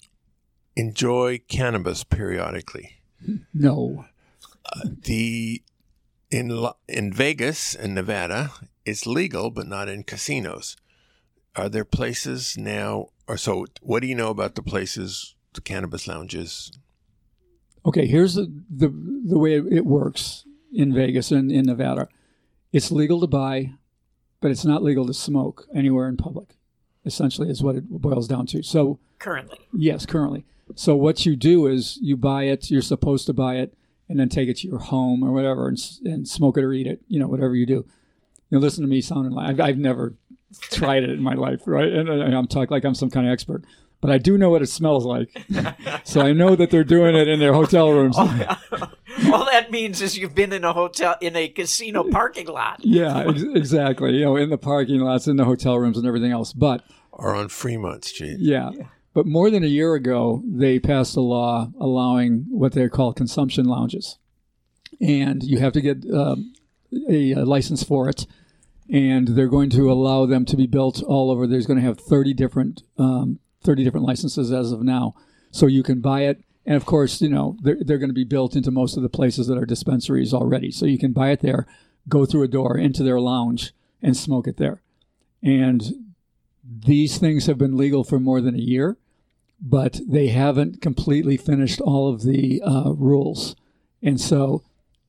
enjoy cannabis periodically. No. Uh, the in La- in Vegas and Nevada, it's legal, but not in casinos. Are there places now, or so? What do you know about the places, the cannabis lounges? Okay, here's the the, the way it works in Vegas and in Nevada. It's legal to buy, but it's not legal to smoke anywhere in public. Essentially, is what it boils down to. So Currently. yes, currently. So what you do is you buy it. You're supposed to buy it, and then take it to your home or whatever, and, and smoke it or eat it. You know, whatever you do. You know, listen to me sounding like I've, I've never tried it in my life, right? And, and I'm talking like I'm some kind of expert, but I do know what it smells like. So I know that they're doing it in their hotel rooms. All that means is you've been in a hotel, in a casino parking lot. Yeah, ex- exactly. You know, in the parking lots, in the hotel rooms, and everything else. But Or on Fremont Street? yeah. But more than a year ago, they passed a law allowing what they call consumption lounges, and you have to get um, a, a license for it. And they're going to allow them to be built all over. There's going to have thirty different um, thirty different licenses as of now, so you can buy it. And of course, you know they're they're going to be built into most of the places that are dispensaries already, so you can buy it there, go through a door into their lounge, and smoke it there. And these things have been legal for more than a year, but they haven't completely finished all of the uh, rules, and so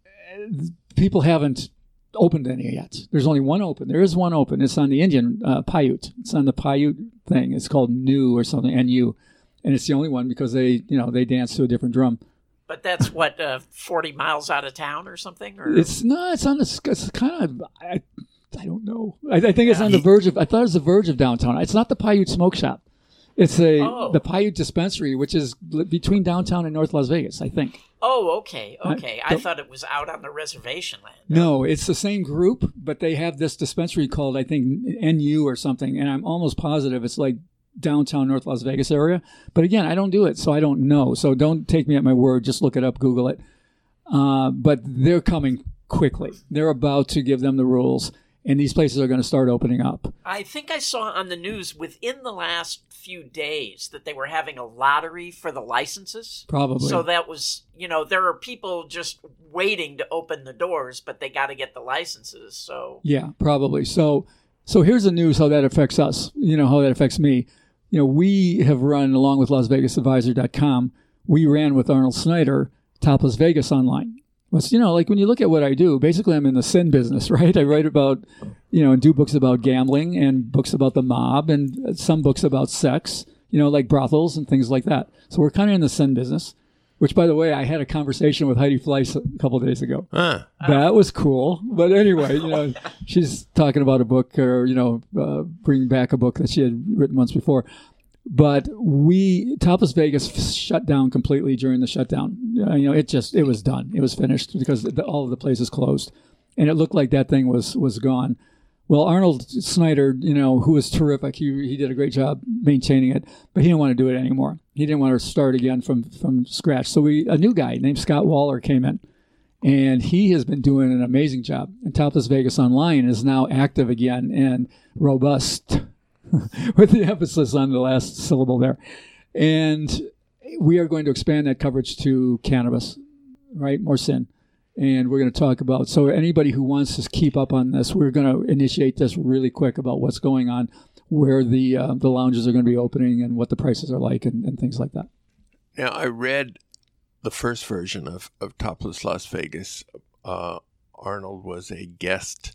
uh, people haven't opened any yet. There's only one open. There is one open. It's on the Indian uh, Paiute. It's on the Paiute thing. It's called New or something, N U, and it's the only one because they, you know, they dance to a different drum. But that's what uh, forty miles out of town or something. Or It's no. It's on the. It's kind of. I, I don't know. I, I think it's on the verge of. I thought it was the verge of downtown. It's not the Paiute Smoke Shop. It's a Oh. the Paiute Dispensary, which is between downtown and North Las Vegas, I think. Oh, okay, okay. I, don't- thought it was out on the reservation land. No, it's the same group, but they have this dispensary called, I think, N U or something, and I'm almost positive it's like downtown North Las Vegas area. But again, I don't do it, so I don't know. So don't take me at my word. Just look it up, Google it. Uh, but they're coming quickly. They're about to give them the rules, and these places are going to start opening up. I think I saw on the news within the last few days that they were having a lottery for the licenses. Probably. So that was, you know, there are people just waiting to open the doors, but they got to get the licenses. So Yeah, probably. So so here's the news, how that affects us, you know, how that affects me. You know, we have run, along with Las Vegas Advisor dot com, we ran with Arnold Snyder, Topless Vegas Online. Well, you know, like when you look at what I do, basically I'm in the sin business, right? I write about, you know, and do books about gambling and books about the mob and some books about sex, you know, like brothels and things like that. So we're kind of in the sin business, which, by the way, I had a conversation with Heidi Fleiss a couple of days ago. Huh. That was cool. But anyway, you know, she's talking about a book or, you know, uh, bringing back a book that she had written months before. But we, Topless Vegas shut down completely during the shutdown. Uh, you know, it just, it was done. It was finished because the, all of the places closed. And it looked like that thing was, was gone. Well, Arnold Snyder, you know, who was terrific, he he did a great job maintaining it, but he didn't want to do it anymore. He didn't want to start again from, from scratch. So we a new guy named Scott Waller came in, and he has been doing an amazing job. And Topless Vegas Online is now active again and robust, with the emphasis on the last syllable there. And we are going to expand that coverage to cannabis, right? More sin. And we're going to talk about, so anybody who wants to keep up on this, we're going to initiate this really quick about what's going on, where the uh, the lounges are going to be opening and what the prices are like and, and things like that. Now, I read the first version of, of Topless Las Vegas. Uh, Arnold was a guest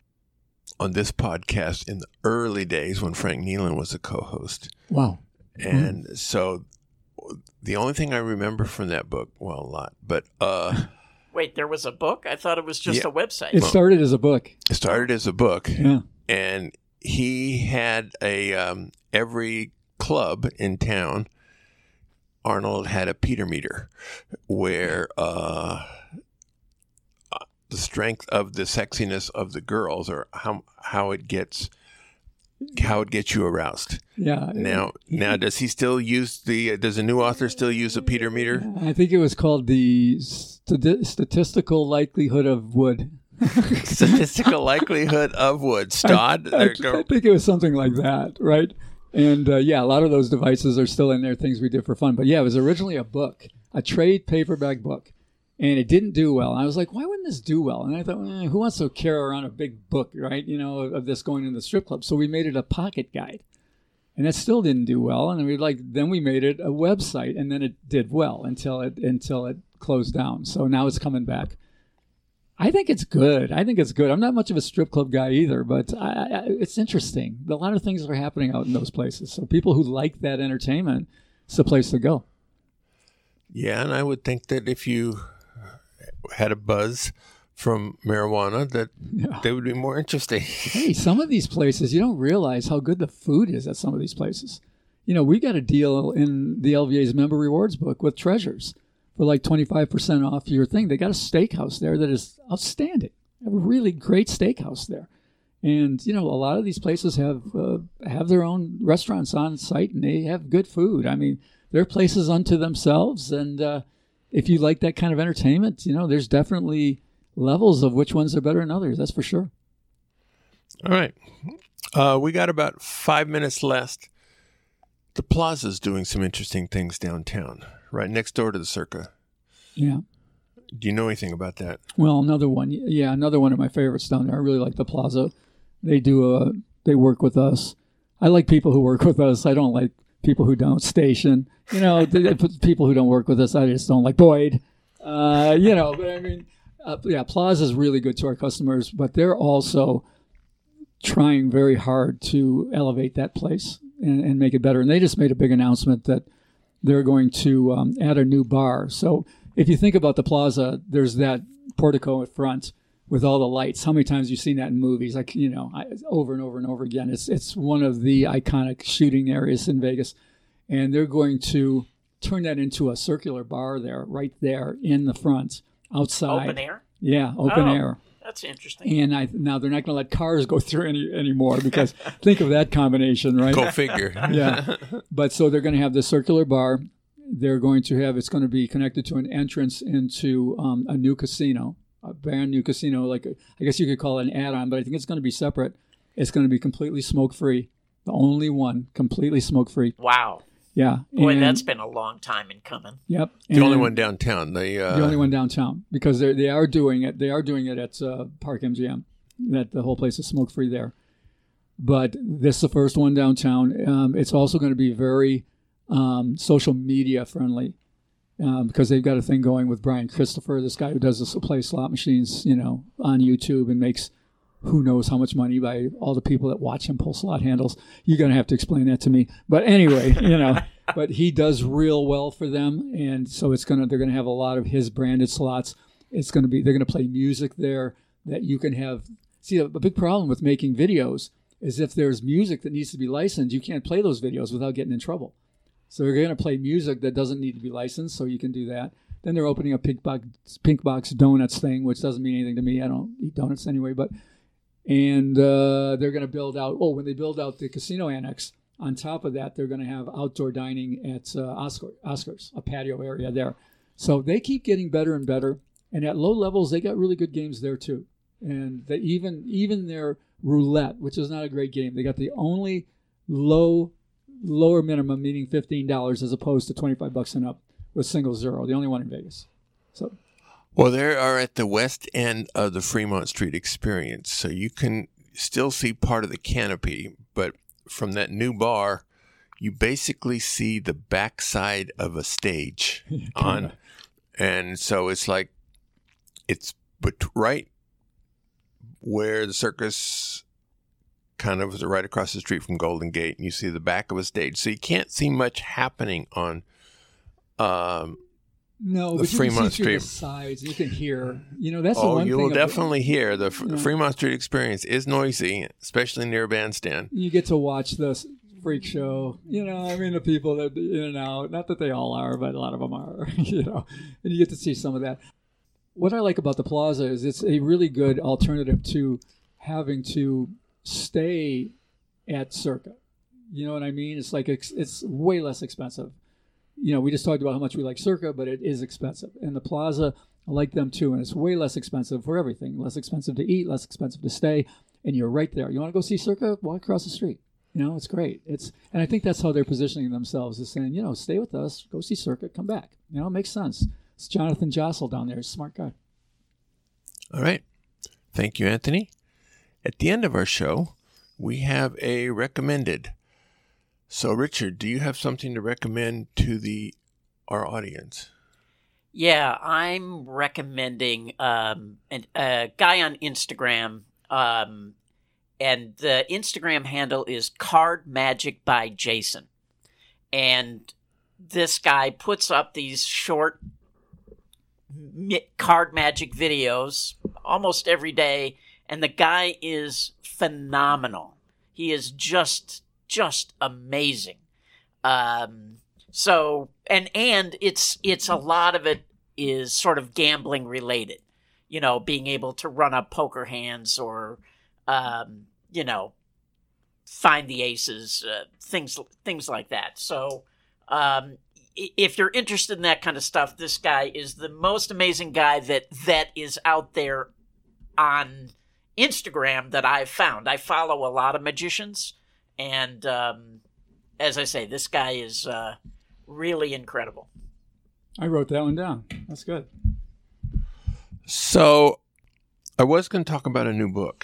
on this podcast in the early days when Frank Nealon was a co-host. Wow. And mm-hmm. so the only thing I remember from that book, well, a lot, but... Uh, Wait, there was a book? I thought it was just yeah. a website. It started as a book. It started as a book. Yeah. And he had a, um, every club in town, Arnold had a Peter meter where uh, the strength of the sexiness of the girls or how how it gets how it gets you aroused. Yeah. Now, now does he still use the? Does a new author still use a Peter meter? I think it was called the st- statistical likelihood of wood. Statistical likelihood of Woodstock. I, I, I think it was something like that, right? And uh, yeah, a lot of those devices are still in there, things we did for fun. But yeah, it was originally a book, a trade paperback book, and it didn't do well. And I was like, why wouldn't this do well? And I thought, eh, who wants to carry around a big book, right? You know, of this going in the strip club. So we made it a pocket guide, and that still didn't do well. And we like then we made it a website, and then it did well until it until it closed down. So now it's coming back. I think it's good. I think it's good. I'm not much of a strip club guy either, but I, I, it's interesting. A lot of things are happening out in those places. So people who like that entertainment, it's the place to go. Yeah, and I would think that if you had a buzz from marijuana, that yeah. they would be more interesting. Hey, some of these places, you don't realize how good the food is at some of these places. You know, we got a deal in the L V A's member rewards book with Treasures. For like twenty-five percent off your thing. They got a steakhouse there that is outstanding. They have a really great steakhouse there. And, you know, a lot of these places have uh, have their own restaurants on site, and they have good food. I mean, they're places unto themselves. And uh, if you like that kind of entertainment, you know, there's definitely levels of which ones are better than others. That's for sure. All right. Uh, we got about five minutes left. The Plaza's doing some interesting things downtown. Right next door to the Circa. Yeah. Do you know anything about that? Well, another one. Yeah, another one of my favorites down there. I really like the Plaza. They do. Uh, they work with us. I like people who work with us. I don't like people who don't. Station. You know, they, people who don't work with us. I just don't like Boyd. Uh, you know, but I mean, uh, yeah, Plaza is really good to our customers, but they're also trying very hard to elevate that place and, and make it better. And they just made a big announcement that they're going to um, add a new bar. So if you think about the Plaza, there's that portico at front with all the lights. How many times have you seen that in movies? Like, you know, I, over and over and over again. It's it's one of the iconic shooting areas in Vegas. And they're going to turn that into a circular bar there, right there in the front, outside. Open air? Yeah, open oh, air. That's interesting. And I, now they're not going to let cars go through any anymore because think of that combination, right? Go figure. Yeah. But so they're going to have the circular bar. They're going to have, it's going to be connected to an entrance into um, a new casino, a brand new casino. Like, a, I guess you could call it an add-on, but I think it's going to be separate. It's going to be completely smoke-free. The only one, completely smoke-free. Wow. Yeah. Boy, and, that's been a long time in coming. Yep. The and only one downtown. They, uh... The only one downtown because they they are doing it. They are doing it at uh, Park M G M. That the whole place is smoke free there. But this is the first one downtown. Um, it's also going to be very um, social media friendly um, because they've got a thing going with Brian Christopher, this guy who does this play slot machines, you know, on YouTube and makes who knows how much money by all the people that watch him pull slot handles. You're going to have to explain that to me. But anyway, you know, but he does real well for them. And so it's going to, they're going to have a lot of his branded slots. It's going to be, they're going to play music there that you can have. See, a, a big problem with making videos is if there's music that needs to be licensed, you can't play those videos without getting in trouble. So they're going to play music that doesn't need to be licensed, so you can do that. Then they're opening a Pink Box, Pink Box Donuts thing, which doesn't mean anything to me. I don't eat donuts anyway, but and uh, they're going to build out, oh, when they build out the casino annex, on top of that, they're going to have outdoor dining at uh, Oscar, Oscars, a patio area there. So they keep getting better and better. And at low levels, they got really good games there, too. And they even even their roulette, which is not a great game, they got the only low, lower minimum, meaning fifteen dollars as opposed to twenty-five bucks and up with single zero, the only one in Vegas. So. Well, they are at the west end of the Fremont Street Experience, so you can still see part of the canopy, but from that new bar, you basically see the backside of a stage on, and so it's like it's but right where the circus kind of is right across the street from Golden Gate, and you see the back of a stage, so you can't see much happening on. Um, No, the but you Fremont can see through Street. the sides. You can hear. You know, that's oh, the one you thing. will about, definitely hear. The F- Yeah. Fremont Street Experience is noisy, especially near a bandstand. You get to watch this freak show. You know, I mean, the people that in and out. Not that they all are, but a lot of them are. You know, and you get to see some of that. What I like about the Plaza is it's a really good alternative to having to stay at Circa. You know what I mean? It's like it's, it's way less expensive. You know, we just talked about how much we like Circa, but it is expensive. And the Plaza I like them too, and it's way less expensive for everything. Less expensive to eat, less expensive to stay, and you're right there. You want to go see Circa? Walk across the street. You know, it's great. It's and I think that's how they're positioning themselves, is saying, you know, stay with us, go see Circa, come back. You know, it makes sense. It's Jonathan Jostle down there. He's a smart guy. All right. Thank you, Anthony. At the end of our show, we have a recommended. So, Richard, do you have something to recommend to the our audience? Yeah, I'm recommending um, an, a guy on Instagram, um, and the Instagram handle is Card Magic by Jason. And this guy puts up these short card magic videos almost every day, and the guy is phenomenal. He is just just amazing. Um, so and and it's it's a lot of it is sort of gambling related, you know, being able to run up poker hands or um, you know, find the aces, uh, things things like that. So um, if you're interested in that kind of stuff, this guy is the most amazing guy that that is out there on Instagram that I've found. I follow a lot of magicians, and um, as I say, this guy is uh, really incredible. I wrote that one down. That's good. So I was going to talk about a new book,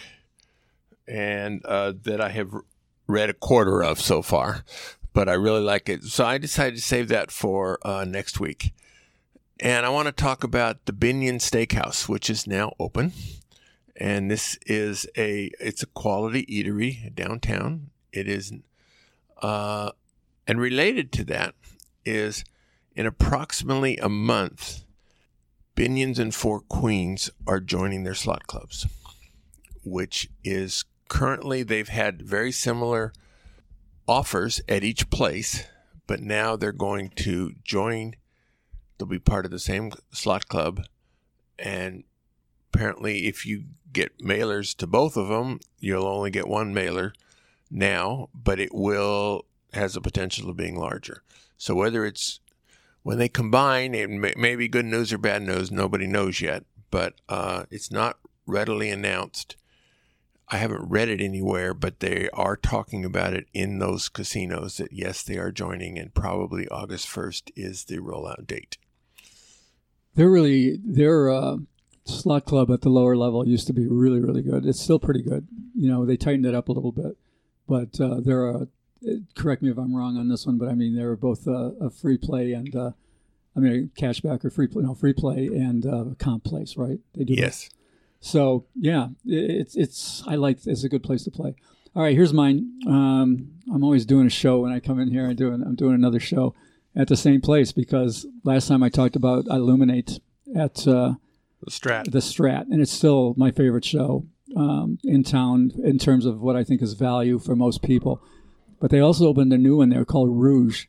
and uh, that I have read a quarter of so far, but I really like it. So I decided to save that for uh, next week. And I want to talk about the Binion Steakhouse, which is now open. And this is a, it's a quality eatery downtown. It is, uh, and related to that is in approximately a month, Binions and Four Queens are joining their slot clubs, which is currently, they've had very similar offers at each place, but now they're going to join. They'll be part of the same slot club, and apparently if you get mailers to both of them, you'll only get one mailer now, but it will has the potential of being larger. So whether it's when they combine, it may, may be good news or bad news, nobody knows yet, but uh, it's not readily announced. I haven't read it anywhere, but they are talking about it in those casinos that, yes, they are joining, and probably August first is the rollout date. They're really, their uh, slot club at the lower level used to be really, really good. It's still pretty good. You know, they tightened it up a little bit. But uh, they're, a, correct me if I'm wrong on this one, but I mean, they're both a, a free play and, uh, I mean, a cashback or free play, no, free play and uh, comp place, right? They do Yes. That. So, yeah, it's, it's, I like, it's a good place to play. All right, here's mine. Um, I'm always doing a show when I come in here. I'm doing, I'm doing another show at the same place because last time I talked about Illuminate at uh, the Strat. The Strat, and it's still my favorite show um, in town in terms of what I think is value for most people. But they also opened a new one there called Rouge,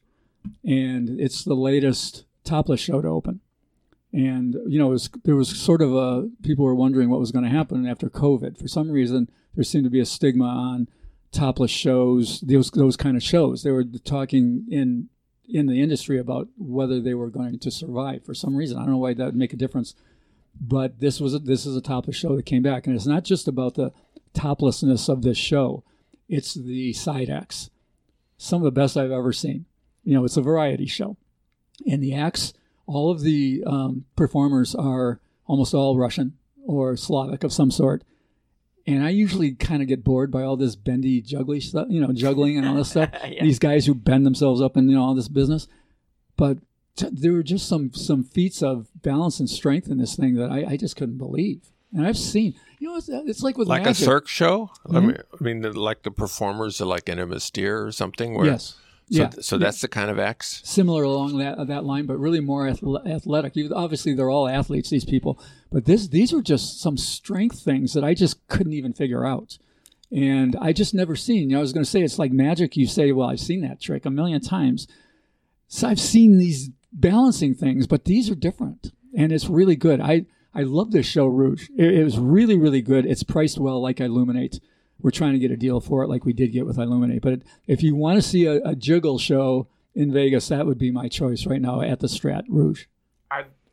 and it's the latest topless show to open. And, you know, it was, there was sort of a, people were wondering what was going to happen after COVID. For some reason, there seemed to be a stigma on topless shows, those those kind of shows. They were talking in in the industry about whether they were going to survive for some reason. I don't know why that would make a difference. But this was a, this is a topless show that came back. And it's not just about the toplessness of this show. It's the side acts. Some of the best I've ever seen. You know, it's a variety show. And the acts, all of the um, performers are almost all Russian or Slavic of some sort. And I usually kind of get bored by all this bendy, juggly stuff, you know, juggling and all this stuff. Yeah. These guys who bend themselves up and, you know, all this business. But t- there were just some some feats of balance and strength in this thing that I, I just couldn't believe. And I've seen, you know, it's, it's like with like magic. a Cirque show. Mm-hmm. I mean, I mean, the, like the performers are like in a Mystere or something. Where, Yes. So, Yeah. so that's the kind of acts. Similar along that that line, but really more athle- athletic. You- Obviously, they're all athletes, these people. But this these are just some strength things that I just couldn't even figure out. And I just never seen. You know, I was going to say, it's like magic. You say, well, I've seen that trick a million times. So I've seen these balancing things, but these are different. And it's really good. I, I love this show, Rouge. It, it was really, really good. It's priced well, like Illuminate. We're trying to get a deal for it like we did get with Illuminate. But if you want to see a, a jiggle show in Vegas, that would be my choice right now at the Strat, Rouge. Are,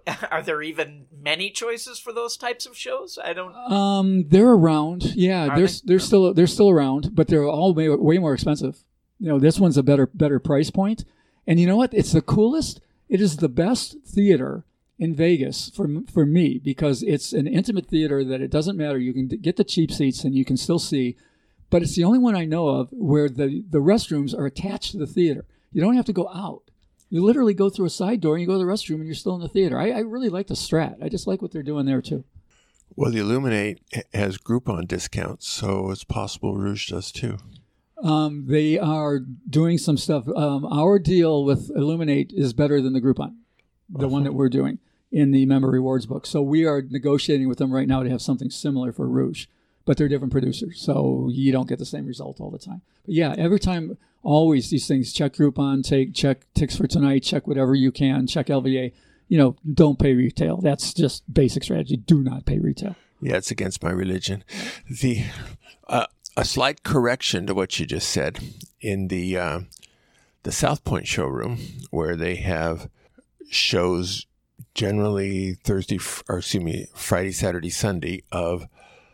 are there even many choices for those types of shows? I don't. Um, they're around. Yeah, Are they're they? they're still they're still around, but they're all way, way more expensive. You know, this one's a better better price point. And you know what? It's the coolest. It is the best theater in Vegas for for me because it's an intimate theater that it doesn't matter. You can get the cheap seats and you can still see, but it's the only one I know of where the, the restrooms are attached to the theater. You don't have to go out. You literally go through a side door and you go to the restroom and you're still in the theater. I, I really like the Strat. I just like what they're doing there too. Well, the Illuminate has Groupon discounts, so it's possible Rouge does too. Um, they are doing some stuff. Um, our deal with Illuminate is better than the Groupon, the one that we're doing in the member rewards book. So we are negotiating with them right now to have something similar for Rouge, but they're different producers, so you don't get the same result all the time. But yeah, every time, always these things, check Groupon, take check Ticks for Tonight, check whatever you can, check L V A. You know, don't pay retail. That's just basic strategy. Do not pay retail. Yeah, it's against my religion. The uh, a slight correction to what you just said. In the uh, the South Point showroom, where they have shows generally Thursday, or excuse me, Friday, Saturday, Sunday of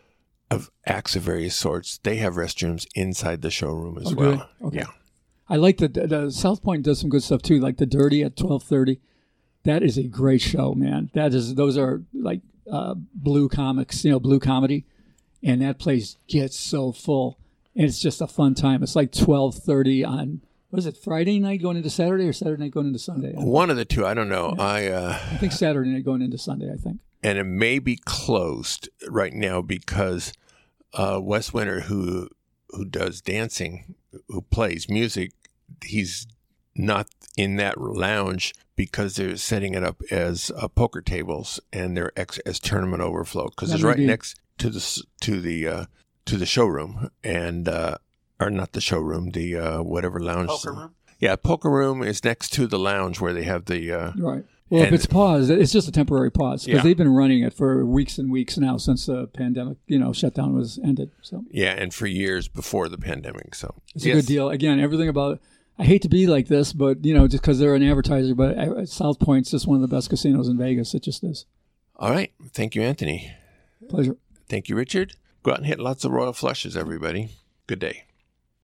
of acts of various sorts, they have restrooms inside the showroom as Oh, well. good. Okay. Yeah. I like the, the South Point does some good stuff too, like the Dirty at twelve thirty. That is a great show, man. That is those are like uh, blue comics, you know, blue comedy, and that place gets so full, and it's just a fun time. It's like twelve thirty on what is it, Friday night going into Saturday or Saturday night going into Sunday? I One of the two, I don't know. Yeah. I uh, I think Saturday night going into Sunday. I think, and it may be closed right now because uh, Wes Winter, who who does dancing, who plays music, he's not in that lounge because they're setting it up as uh, poker tables and they're ex- as tournament overflow because it's right be. next to the to the uh, to the showroom and uh, or not the showroom, the uh, whatever lounge. Poker room. Yeah, poker room is next to the lounge where they have the uh, right. Well, if it's paused, it's just a temporary pause because yeah. they've been running it for weeks and weeks now since the pandemic, you know, shutdown was ended. So yeah, and for years before the pandemic. So it's yes. a good deal. Again, everything about it. I hate to be like this, but, you know, just because they're an advertiser, but South Point's just one of the best casinos in Vegas. It just is. All right. Thank you, Anthony. Pleasure. Thank you, Richard. Go out and hit lots of royal flushes, everybody. Good day.